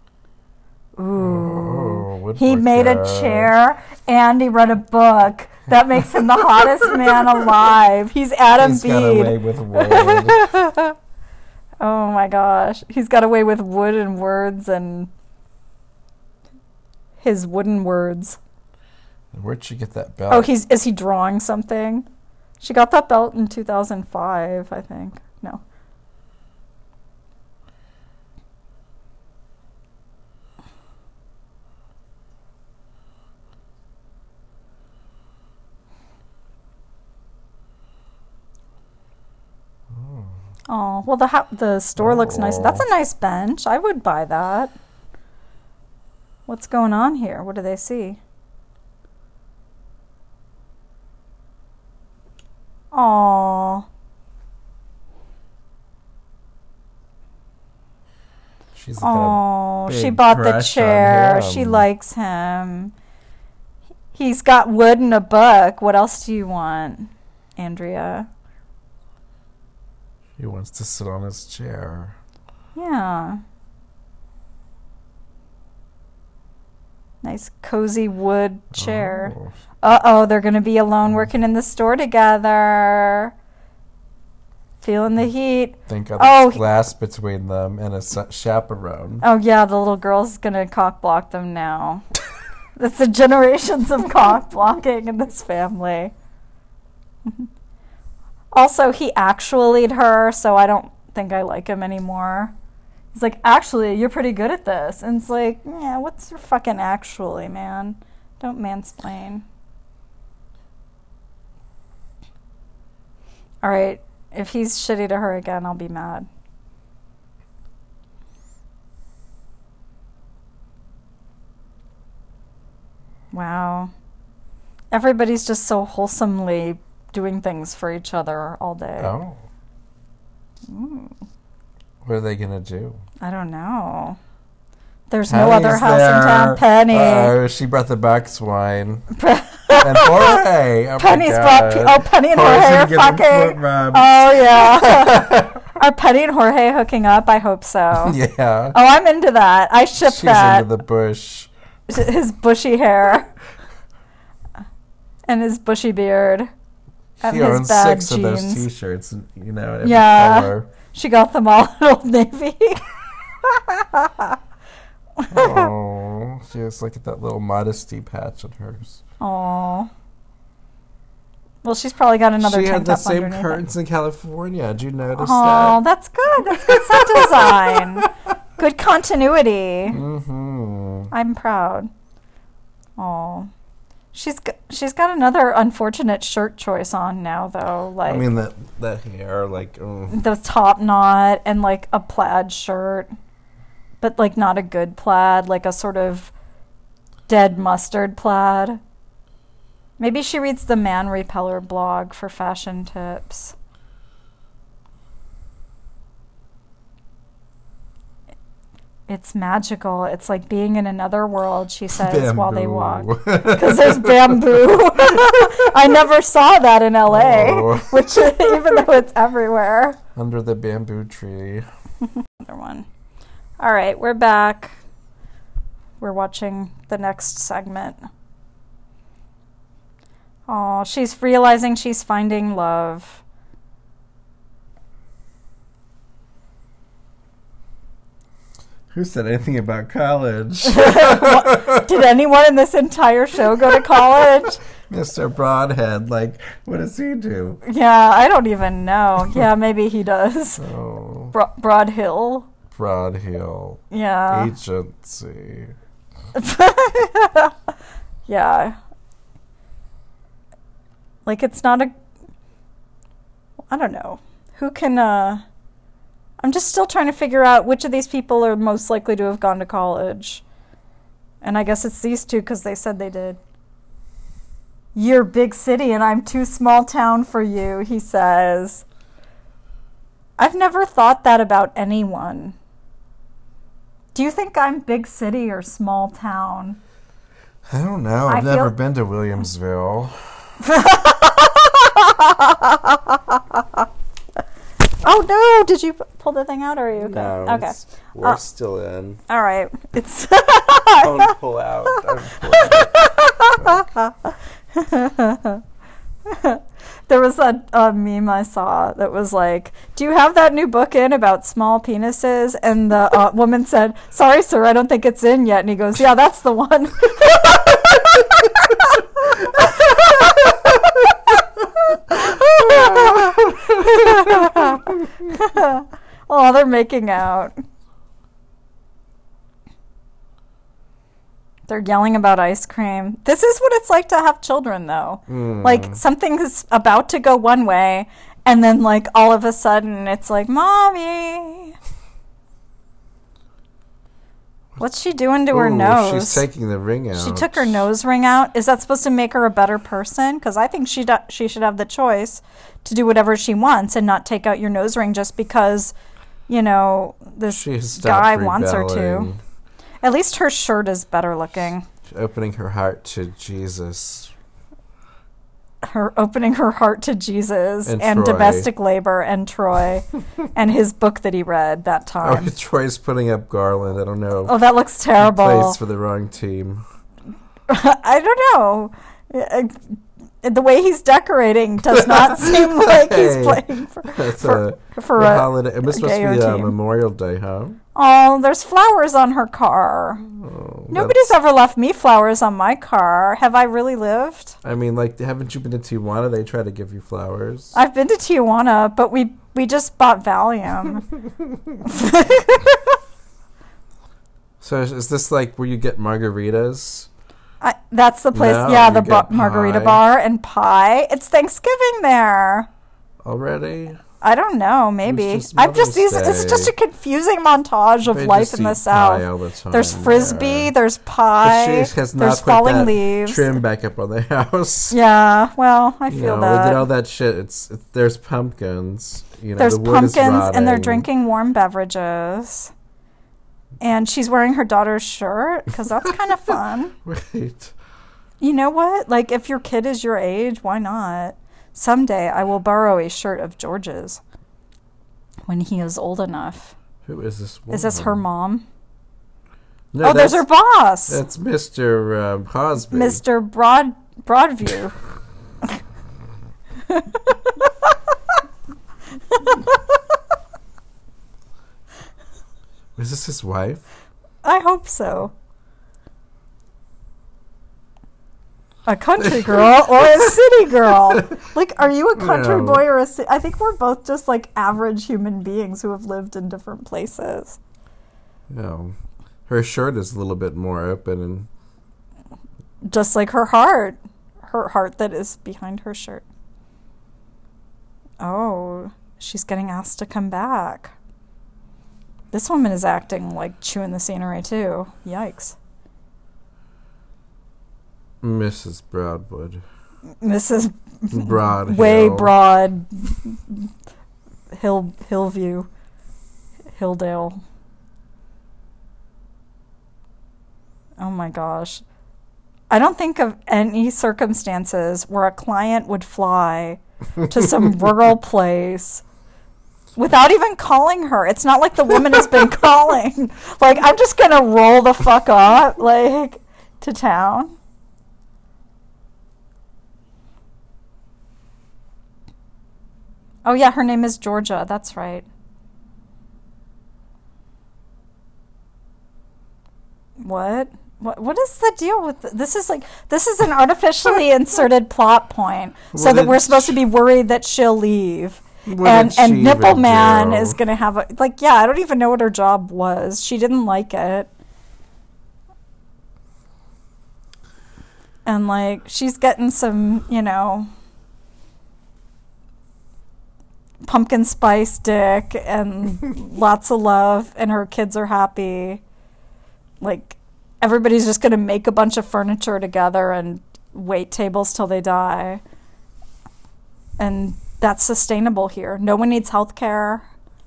Ooh. He made a chair and he read a book. That makes him the hottest man alive. He's Adam Bede. He's got away with wood. Oh my gosh. He's got away with wood and words and his wooden words. Where'd she get that belt? Oh, is he drawing something? She got that belt in 2005, I think. No. Oh, well, the store looks nice. That's a nice bench. I would buy that. What's going on here? What do they see? Oh. Oh, she bought the chair. She likes him. He's got wood and a book. What else do you want, Andrea? He wants to sit on his chair. Yeah. Nice cozy wood chair. Oh. Uh-oh, they're going to be alone working in the store together. Feeling the heat. Thank God there's glass between them and a chaperone. Oh, yeah, the little girl's going to cock block them now. It's the generations of cock blocking in this family. Also, he actually'd her, so I don't think I like him anymore. He's like, actually, you're pretty good at this. And it's like, yeah, what's your fucking actually, man? Don't mansplain. All right, if he's shitty to her again, I'll be mad. Wow. Everybody's just so wholesomely doing things for each other all day. Oh. What are they going to do? I don't know. There's no other house in town. Penny. Oh, she brought the box wine. And Jorge. Oh, Penny's brought... Penny and Jorge are fucking... Oh, yeah. Are Penny and Jorge hooking up? I hope so. Yeah. Oh, I'm into that. I ship that. She's into the bush. His bushy hair. And his bushy beard. She owns 6 of those T-shirts, you know, every color. She got them all at Old Navy. Oh, Yes, look at that little modesty patch on hers. Aw. Well, she's probably got another She tank had the top same underneath curtains in California. Did you notice Oh, that? that's good. That's good set design. Good continuity. Mm-hmm. I'm proud. Oh, she's got another unfortunate shirt choice on now, though. Like I mean, that hair, like... the top knot and like a plaid shirt, but like not a good plaid, like a sort of dead mustard plaid. Maybe she reads the Man Repeller blog for fashion tips. It's magical. It's like being in another world, she says while they walk. Because there's bamboo. I never saw that in LA, which even though it's everywhere. Under the bamboo tree. Another one. All right, we're back. We're watching the next segment. Oh, she's realizing she's finding love. Who said anything about college? Did anyone in this entire show go to college? Mr. Broadhead, like, what does he do? Yeah, I don't even know. Yeah, maybe he does. Oh. Broad Hill. Broad Hill. Yeah. Agency. Yeah. Like, it's not a... I don't know. Who can, I'm just still trying to figure out which of these people are most likely to have gone to college. And I guess it's these two because they said they did. You're big city and I'm too small town for you, he says. I've never thought that about anyone. Do you think I'm big city or small town? I don't know. I've never been to Williamsville. Oh no! Did you pull the thing out, or are you okay? No, okay. We're still in. All right. It's. Don't pull out. There was a meme I saw that was like, "Do you have that new book in about small penises?" And the woman said, "Sorry, sir, I don't think it's in yet." And he goes, "Yeah, that's the one." Oh, they're making out. They're yelling about ice cream. This is what it's like to have children, though. Like, something is about to go one way, and then, like, all of a sudden, it's like, Mommy! What's she doing to her nose? She's taking the ring out. She took her nose ring out. Is that supposed to make her a better person? Because I think she should have the choice to do whatever she wants and not take out your nose ring just because, you know, this guy wants her to. At least her shirt is better looking. She's opening her heart to Jesus. Her opening her heart to Jesus and Troy. domestic labor and Troy and his book that he read that time. Oh, Troy's putting up Garland. I don't know. Oh, that looks terrible. He plays for the wrong team. I don't know. The way he's decorating does not seem like he's playing for a holiday. It must be Memorial Day, huh? Oh, there's flowers on her car. Oh, nobody's ever left me flowers on my car. Have I really lived? I mean, like, haven't you been to Tijuana? They try to give you flowers. I've been to Tijuana, but we just bought Valium. So is this like where you get margaritas? That's the place. No, yeah, the margarita bar and pie. It's Thanksgiving there. Already? I don't know. Maybe It's just a confusing montage of life in the South. There's frisbee. There's pie. But she has not there's put falling that leaves. Trim back up on the house. Yeah. Well, I feel that. They did all that shit. There's pumpkins. There's pumpkins, and they're drinking warm beverages. And she's wearing her daughter's shirt because that's kind of fun. Right. You know what? Like, if your kid is your age, why not? Someday I will borrow a shirt of George's when he is old enough. Who is this woman? Is this her mom? No, there's her boss. That's Mr. Cosby. Mr. Broadview. Is this his wife? I hope so. a country girl or a city girl. Like, are you a country No. boy or a city? I think we're both just like average human beings who have lived in different places. Her shirt is a little bit more open and Just like her heart that is behind her shirt. Oh, she's getting asked to come back. This woman is acting like chewing the scenery too. Yikes. Mrs. Broadwood. Mrs. Broad Way Hill. Broad Hillview. Hilldale. Oh my gosh. I don't think of any circumstances where a client would fly to some rural place without even calling her. It's not like the woman has been calling. Like, I'm just going to roll the fuck up, like, to town. Oh, yeah, her name is Georgia. That's right. What? What is the deal with this? This is an artificially inserted plot point so What that did we're supposed to be worried that she'll leave. What And did she Nipple even Man do? is going to have I don't even know what her job was. She didn't like it. And like she's getting some, pumpkin spice dick and lots of love, and her kids are happy. Like, everybody's just going to make a bunch of furniture together and wait tables till they die. And that's sustainable here. No one needs health care.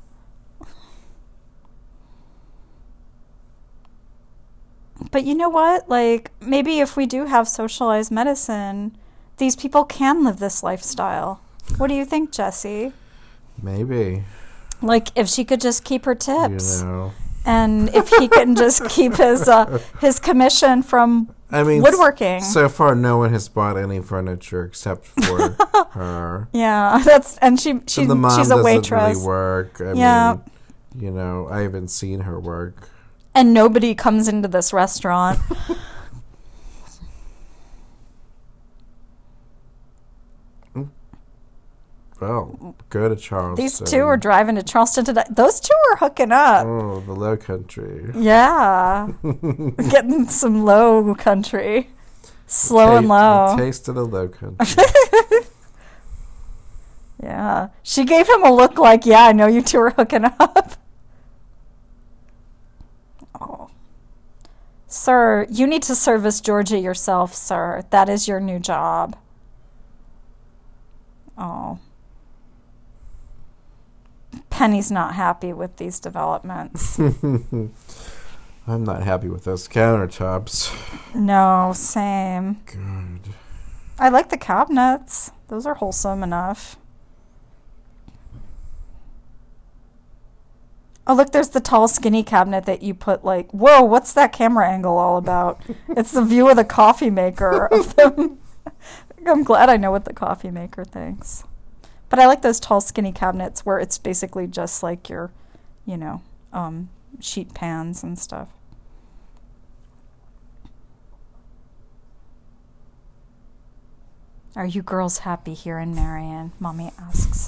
But you know what? Like, maybe if we do have socialized medicine, these people can live this lifestyle. What do you think, Jesse? Maybe. Like, if she could just keep her tips. And if he can just keep his commission from woodworking. So far, no one has bought any furniture except for her. Yeah, she's the mom a waitress. Doesn't really work. I mean, I haven't seen her work. And nobody comes into this restaurant. Well, go to Charleston. These two are driving to Charleston today. Those two are hooking up. Oh, the Low Country. Yeah. Getting some low country. Slow and low. The taste of the Low Country. Yeah. She gave him a look like, yeah, I know you two are hooking up. Oh. Sir, you need to service Georgia yourself, sir. That is your new job. Oh. Penny's not happy with these developments. I'm not happy with those countertops. No, same. God. I like the cabinets. Those are wholesome enough. Oh, look, there's the tall, skinny cabinet that you put, like, whoa, what's that camera angle all about? It's the view of the coffee maker of them. I'm glad I know what the coffee maker thinks. But I like those tall, skinny cabinets where it's basically just like your, sheet pans and stuff. Are you girls happy here in Marion? Mommy asks.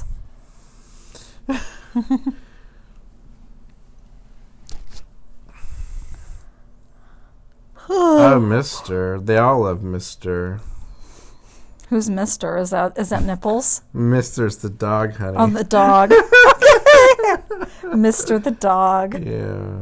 Oh, Mr. They all love Mr. Who's Mr.? Is that Nipples? Mr.'s the dog, honey. Oh, the dog. Mr. the dog. Yeah.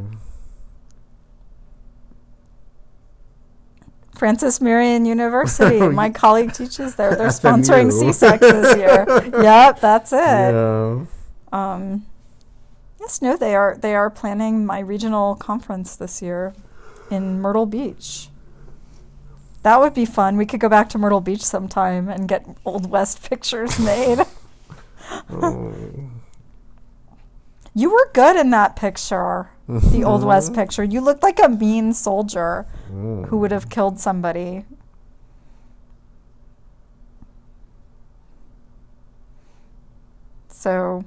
Francis Marion University. My colleague teaches there. They're FMU. sponsoring CSEC this year. Yep, that's it. Yeah. Yes, no, they are planning my regional conference this year in Myrtle Beach. That would be fun. We could go back to Myrtle Beach sometime and get Old West pictures made. You were good in that picture, the Old West picture. You looked like a mean soldier who would have killed somebody. So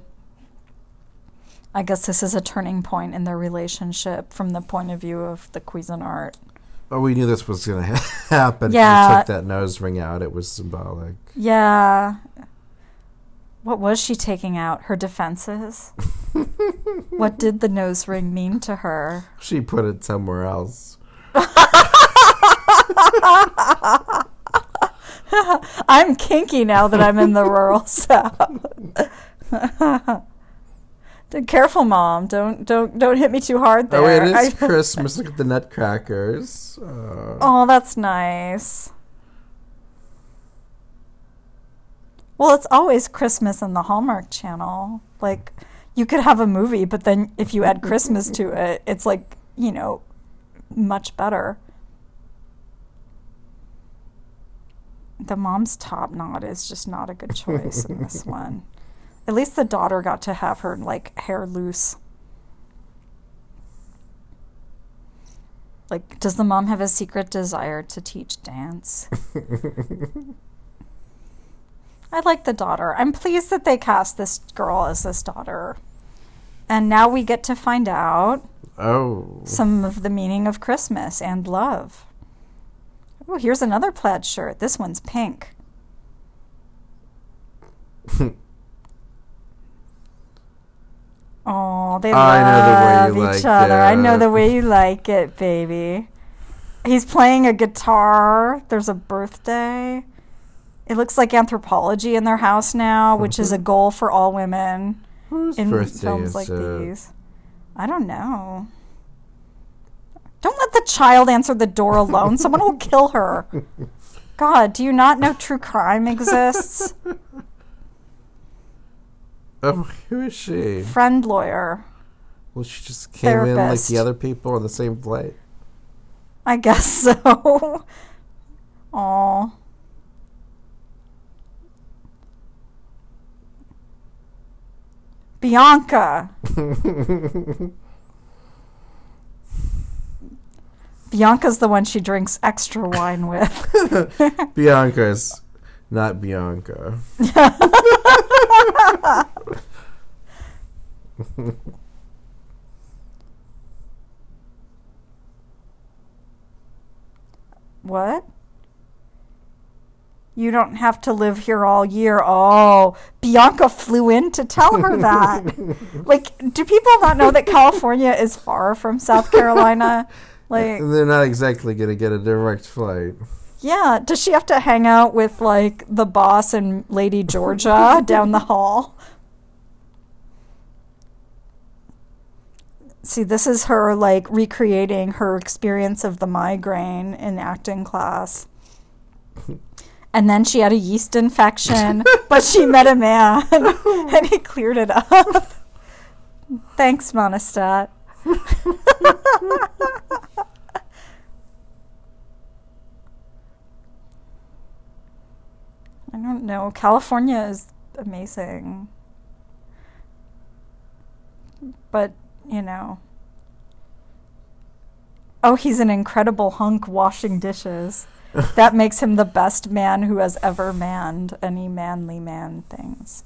I guess this is a turning point in their relationship from the point of view of the Cuisinart Oh, we knew this was going to happen. Yeah. She took that nose ring out. It was symbolic. Yeah. What was she taking out? Her defenses? What did the nose ring mean to her? She put it somewhere else. I'm kinky now that I'm in the rural South. Careful, Mom. Don't hit me too hard there. Oh, it is Christmas. Look at the nutcrackers. Oh, that's nice. Well, it's always Christmas on the Hallmark Channel. Like, you could have a movie, but then if you add Christmas to it, it's like, much better. The mom's top knot is just not a good choice in this one. At least the daughter got to have her, hair loose. Does the mom have a secret desire to teach dance? I like the daughter. I'm pleased that they cast this girl as this daughter. And now we get to find out some of the meaning of Christmas and love. Oh, here's another plaid shirt. This one's pink. Oh, they love each other. I know the way you like it, baby. He's playing a guitar. There's a birthday. It looks like anthropology in their house now, which is a goal for all women in films like these. I don't know. Don't let the child answer the door alone. Someone will kill her. God, do you not know true crime exists? Oh, who is she? Friend lawyer. Well, she just came in like the other people on the same flight. I guess so. Aw. Bianca. Bianca's the one she drinks extra wine with. Bianca's not Bianca. What? You don't have to live here all year. Oh, Bianca flew in to tell her that. Do people not know that California is far from South Carolina? They're not exactly going to get a direct flight. Yeah. Does she have to hang out with, the boss and Lady Georgia down the hall? See, this is her, recreating her experience of the migraine in acting class. And then she had a yeast infection, but she met a man, and he cleared it up. Thanks, Monistat. I don't know. California is amazing. But, Oh, he's an incredible hunk washing dishes. That makes him the best man who has ever manned any manly man things.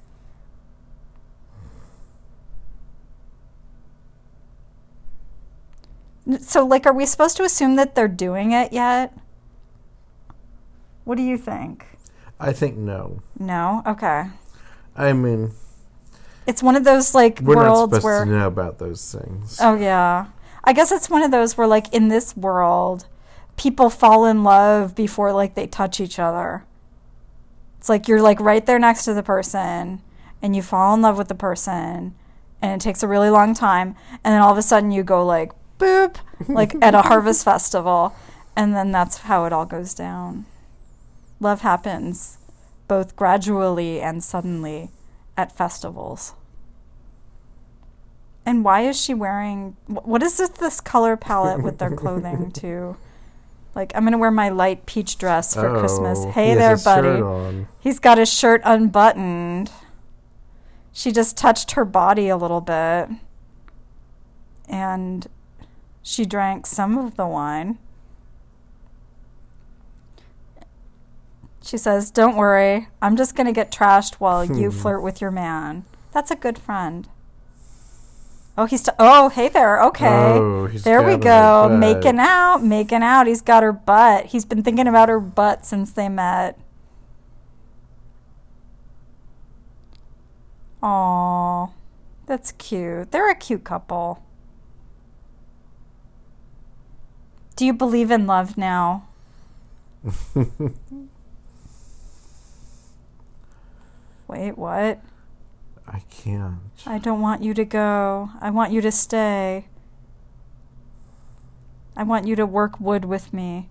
So, are we supposed to assume that they're doing it yet? What do you think? I think no. No? Okay. I mean... It's one of those, worlds where... We're not supposed to know about those things. Oh, yeah. I guess it's one of those where, in this world... people fall in love before they touch each other. It's you're right there next to the person and you fall in love with the person and it takes a really long time and then all of a sudden you go boop at a harvest festival and then that's how it all goes down. Love happens both gradually and suddenly at festivals. And why is she wearing what is this color palette with their clothing too? I'm going to wear my light peach dress for Christmas. Hey there, buddy. He's got his shirt unbuttoned. She just touched her body a little bit. And she drank some of the wine. She says, "Don't worry. I'm just going to get trashed while you flirt with your man." That's a good friend. Oh, oh, hey there. Okay. Oh, there we go. Making out. He's got her butt. He's been thinking about her butt since they met. Aw, that's cute. They're a cute couple. Do you believe in love now? Wait, what? I can't. I don't want you to go. I want you to stay. I want you to work wood with me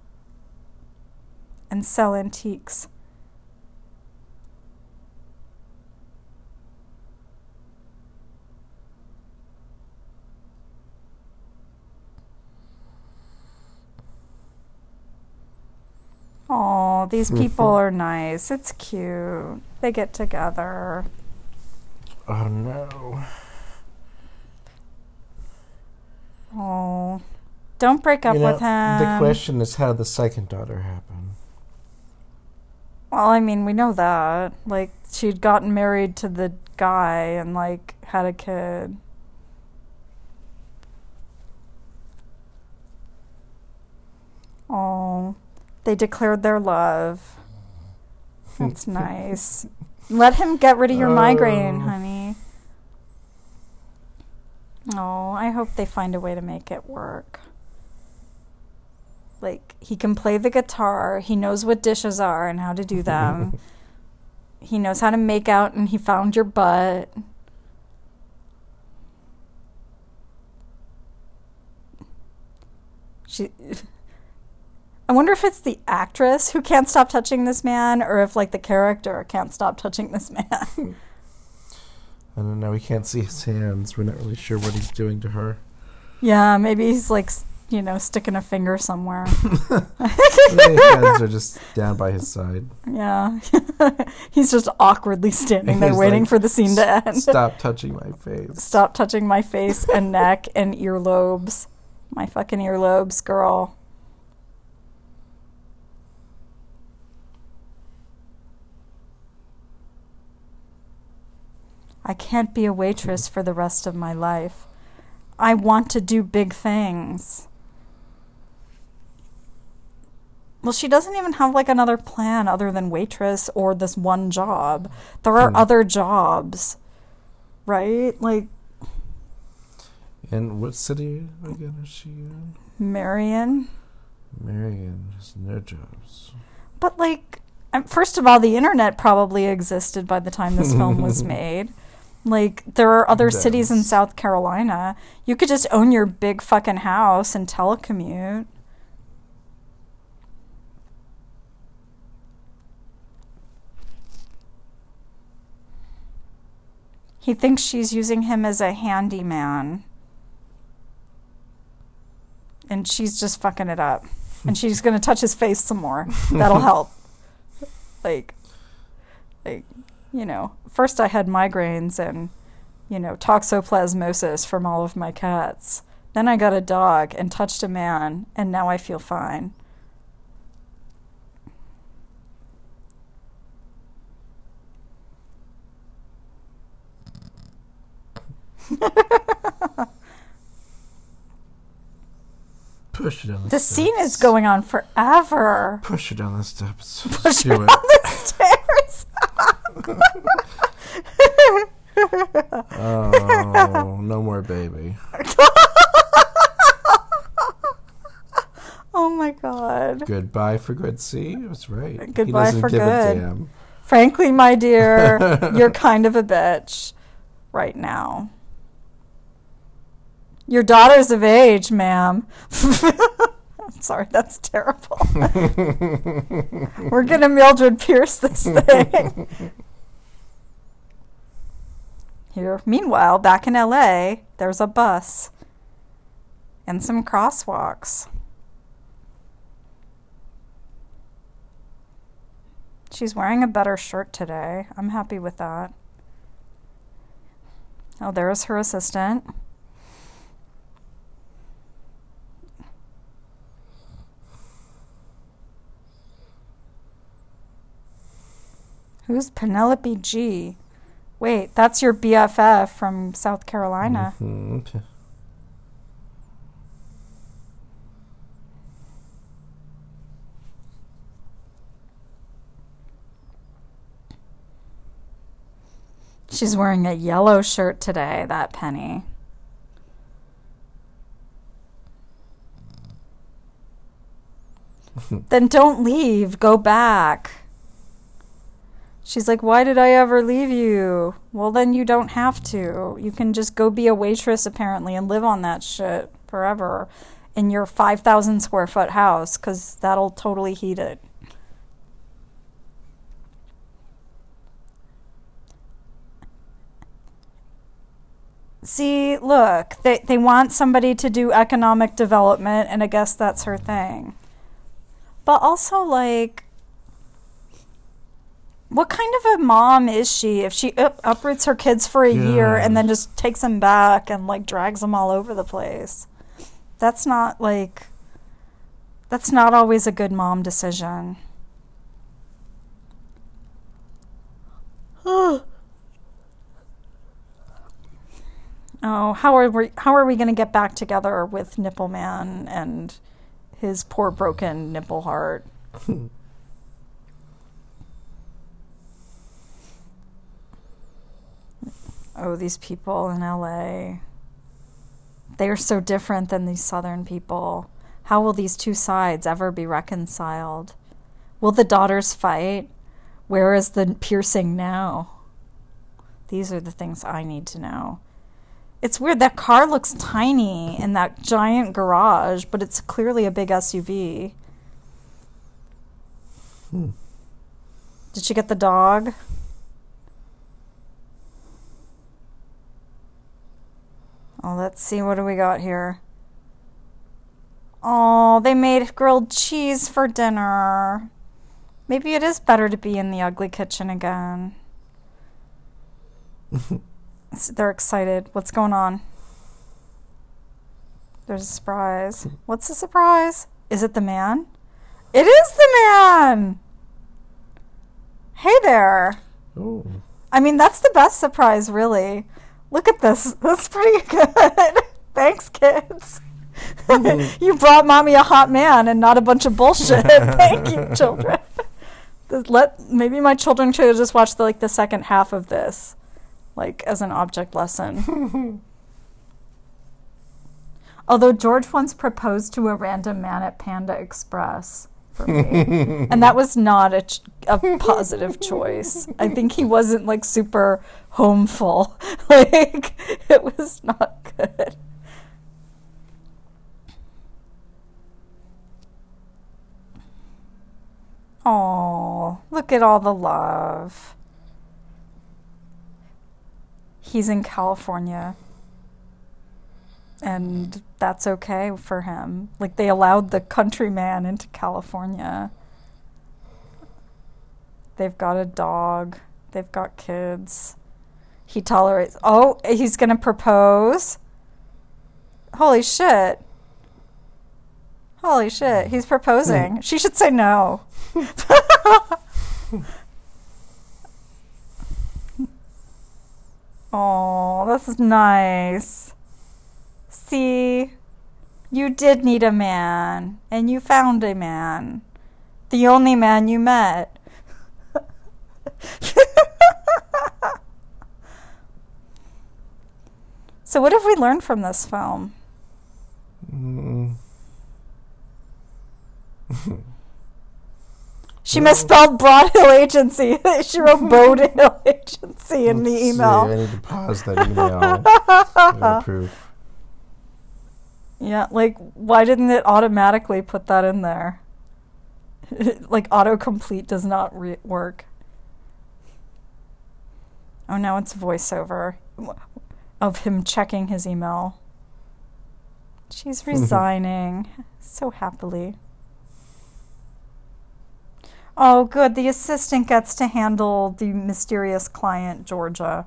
and sell antiques. Oh, these people are nice. It's cute. They get together. Oh, no. Oh, don't break up with him. The question is, how did the second daughter happen? Well, I mean, we know that. Like, she'd gotten married to the guy and, like, had a kid. Oh, they declared their love. That's nice. Let him get rid of your migraine, honey. Oh, I hope they find a way to make it work. Like, he can play the guitar. He knows what dishes are and how to do them. He knows how to make out, and he found your butt. I wonder if it's the actress who can't stop touching this man, or if, like, the character can't stop touching this man. I don't know. We can't see his hands. We're not really sure what he's doing to her. Yeah, maybe he's, like, you know, sticking a finger somewhere. His hands are just down by his side. Yeah. He's just awkwardly standing there waiting for the scene to end. Stop touching my face. Stop touching my face and neck and earlobes. My fucking earlobes, girl. I can't be a waitress for the rest of my life. I want to do big things. Well, she doesn't even have, like, another plan other than waitress or this one job. There are other jobs, right? Like... And what city again is she in? Marion. Marion has no jobs. But, like, first of all, the internet probably existed by the time this film was made. Like, there are other cities in South Carolina. You could just own your big fucking house and telecommute. He thinks she's using him as a handyman. And she's just fucking it up. And she's going to touch his face some more. That'll help. Like, you know, first I had migraines and, you know, toxoplasmosis from all of my cats. Then I got a dog and touched a man, and now I feel fine. Push it down the steps. The scene is going on forever. Push it down the steps. Push it down the stairs. Oh, no more baby. Oh my God. Goodbye for good. See, it was right. Goodbye for good. Frankly, my dear, you're kind of a bitch right now. Your daughter's of age, ma'am. Sorry, that's terrible. We're gonna Mildred Pierce this thing. Here. Meanwhile, back in LA, there's a bus and some crosswalks. She's wearing a better shirt today. I'm happy with that. Oh, there's her assistant. Who's Penelope G? Wait, that's your BFF from South Carolina. Mm-hmm. Okay. She's wearing a yellow shirt today, that Penny. Then don't leave. Go back. She's like, why did I ever leave you? Well, then you don't have to. You can just go be a waitress, apparently, and live on that shit forever in your 5,000 square foot house, because that'll totally heat it. See, look, they want somebody to do economic development, and I guess that's her thing. But also, like, what kind of a mom is she if she uproots her kids for a year and then just takes them back and, like, drags them all over the place? That's not, like, that's not always a good mom decision. Oh, how are we going to get back together with Nipple Man and his poor broken nipple heart? Oh, these people in LA. They are so different than these Southern people. How will these two sides ever be reconciled? Will the daughters fight? Where is the piercing now? These are the things I need to know. It's weird. That car looks tiny in that giant garage, but it's clearly a big SUV. Did she get the dog? Oh, let's see. What do we got here? Oh, they made grilled cheese for dinner. Maybe it is better to be in the ugly kitchen again. They're excited. What's going on? There's a surprise. What's the surprise? Is it the man? It is the man! Hey there. Oh. I mean, that's the best surprise, really. Look at this. That's pretty good. Thanks, kids. You brought mommy a hot man and not a bunch of bullshit. Thank you, children. Maybe my children should have just watched the second half of this. Like, as an object lesson. Although George once proposed to a random man at Panda Express for me. And that was not a positive choice. I think he wasn't, like, super homeful. Like, it was not good. Oh, look at all the love. He's in California, and that's okay for him. Like, they allowed the countryman into California. They've got a dog. They've got kids. He tolerates... Oh, he's going to propose? Holy shit. Holy shit, he's proposing. She should say no. Oh, this is nice. See, you did need a man, and you found a man. The only man you met. So what have we learned from this film? She misspelled Broad Hill Agency. She wrote Bode Hill Agency in the email. See, I need to pause that email. Proof. Yeah, like, why didn't it automatically put that in there? Like, autocomplete does not work. Oh, now it's voiceover of him checking his email. She's resigning so happily. Oh, good. The assistant gets to handle the mysterious client, Georgia.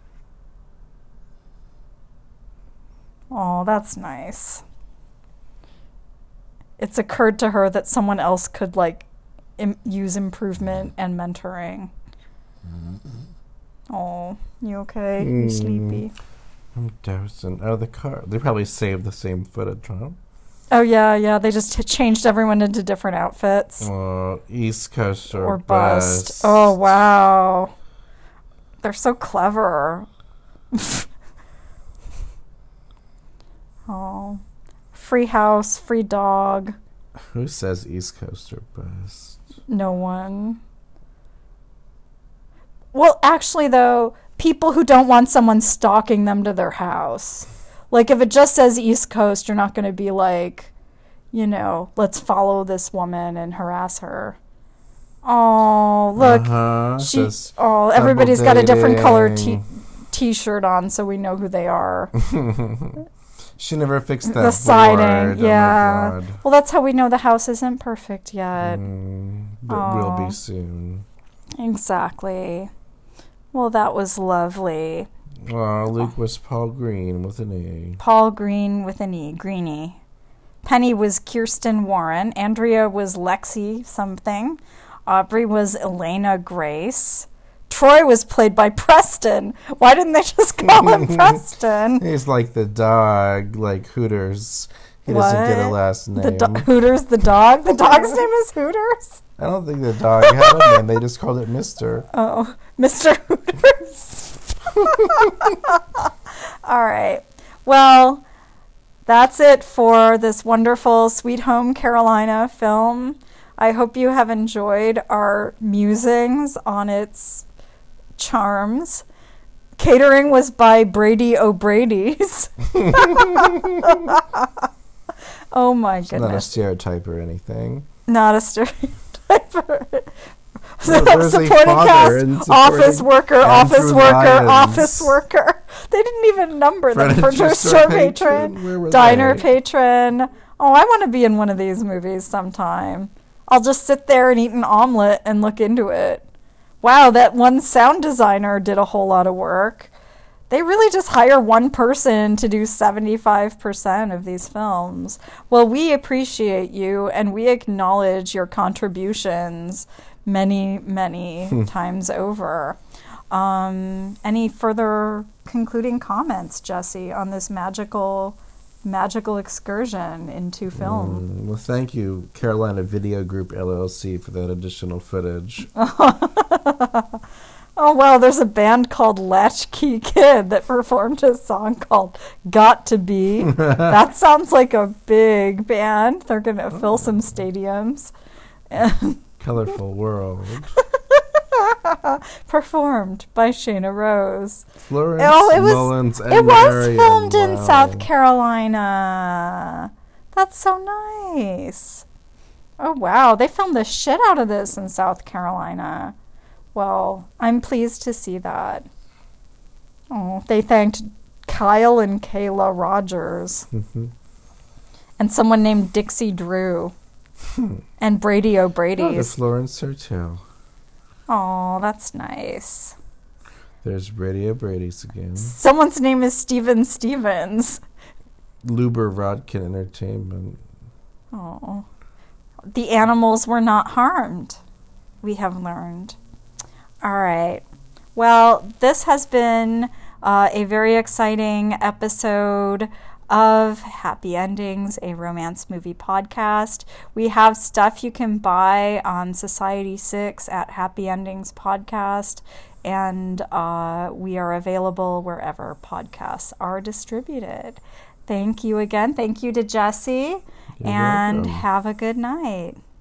Oh, that's nice. It's occurred to her that someone else could, like, use improvement and mentoring. Oh, you okay? You sleepy? I'm dozing. Oh, the car. They probably saved the same footage, huh? Oh, yeah. They just changed everyone into different outfits. East Coast or bust. Oh, wow. They're so clever. Oh. Free house, free dog. Who says East Coast or bust? No one. Well, actually, though, people who don't want someone stalking them to their house. Like, if it just says East Coast, you're not going to be like, let's follow this woman and harass her. Oh, look. Everybody's got a different color t-shirt on, so we know who they are. She never fixed that the siding, board. yeah. Oh my God. Well, that's how we know the house isn't perfect yet. But will be soon. Exactly. Well, that was lovely. Luke was Paul Green with an E. Paul Green with an E. Greenie. Penny was Kirsten Warren. Andrea was Lexi something. Aubrey was Elena Grace. Troy was played by Preston. Why didn't they just call him Preston? He's like the dog, like Hooters. He doesn't get a last name. Hooters the dog? The dog's name is Hooters? I don't think the dog had a name. They just called it Mr. Oh, Mr. Hooters. All right. Well, that's it for this wonderful Sweet Home Carolina film. I hope you have enjoyed our musings on its charms. Catering was by Brady O'Brady's. Oh my goodness. Not a stereotype or anything. Not a stereotype. Supporting cast, office worker. They didn't even number them. Furniture store patron, diner patron. Oh, I want to be in one of these movies sometime. I'll just sit there and eat an omelet and look into it. Wow, that one sound designer did a whole lot of work. They really just hire one person to do 75% of these films. Well, we appreciate you and we acknowledge your contributions many, many times over. Any further concluding comments, Jesse, on this magical excursion into film? Well, thank you, Carolina Video Group LLC, for that additional footage. Oh, well, there's a band called Latchkey Kid that performed a song called Got to Be. That sounds like a big band. They're going to fill some stadiums. Colorful World. Performed by Shayna Rose. Florence Mullins and It was Marion. filmed in South Carolina. That's so nice. Oh, wow. They filmed the shit out of this in South Carolina. Well, I'm pleased to see that. Oh, they thanked Kyle and Kayla Rogers. And someone named Dixie Drew. And Brady O'Brady's. Oh, there's Florence Sertel. Oh, that's nice. There's Brady O'Brady's again. Someone's name is Steven Stevens. Luber Rodkin Entertainment. Oh. The animals were not harmed, we have learned. All right. Well, this has been a very exciting episode of Happy Endings, a romance movie podcast. We have stuff you can buy on Society 6 at Happy Endings Podcast, and we are available wherever podcasts are distributed. Thank you again. Thank you to Jesse, and have a good night.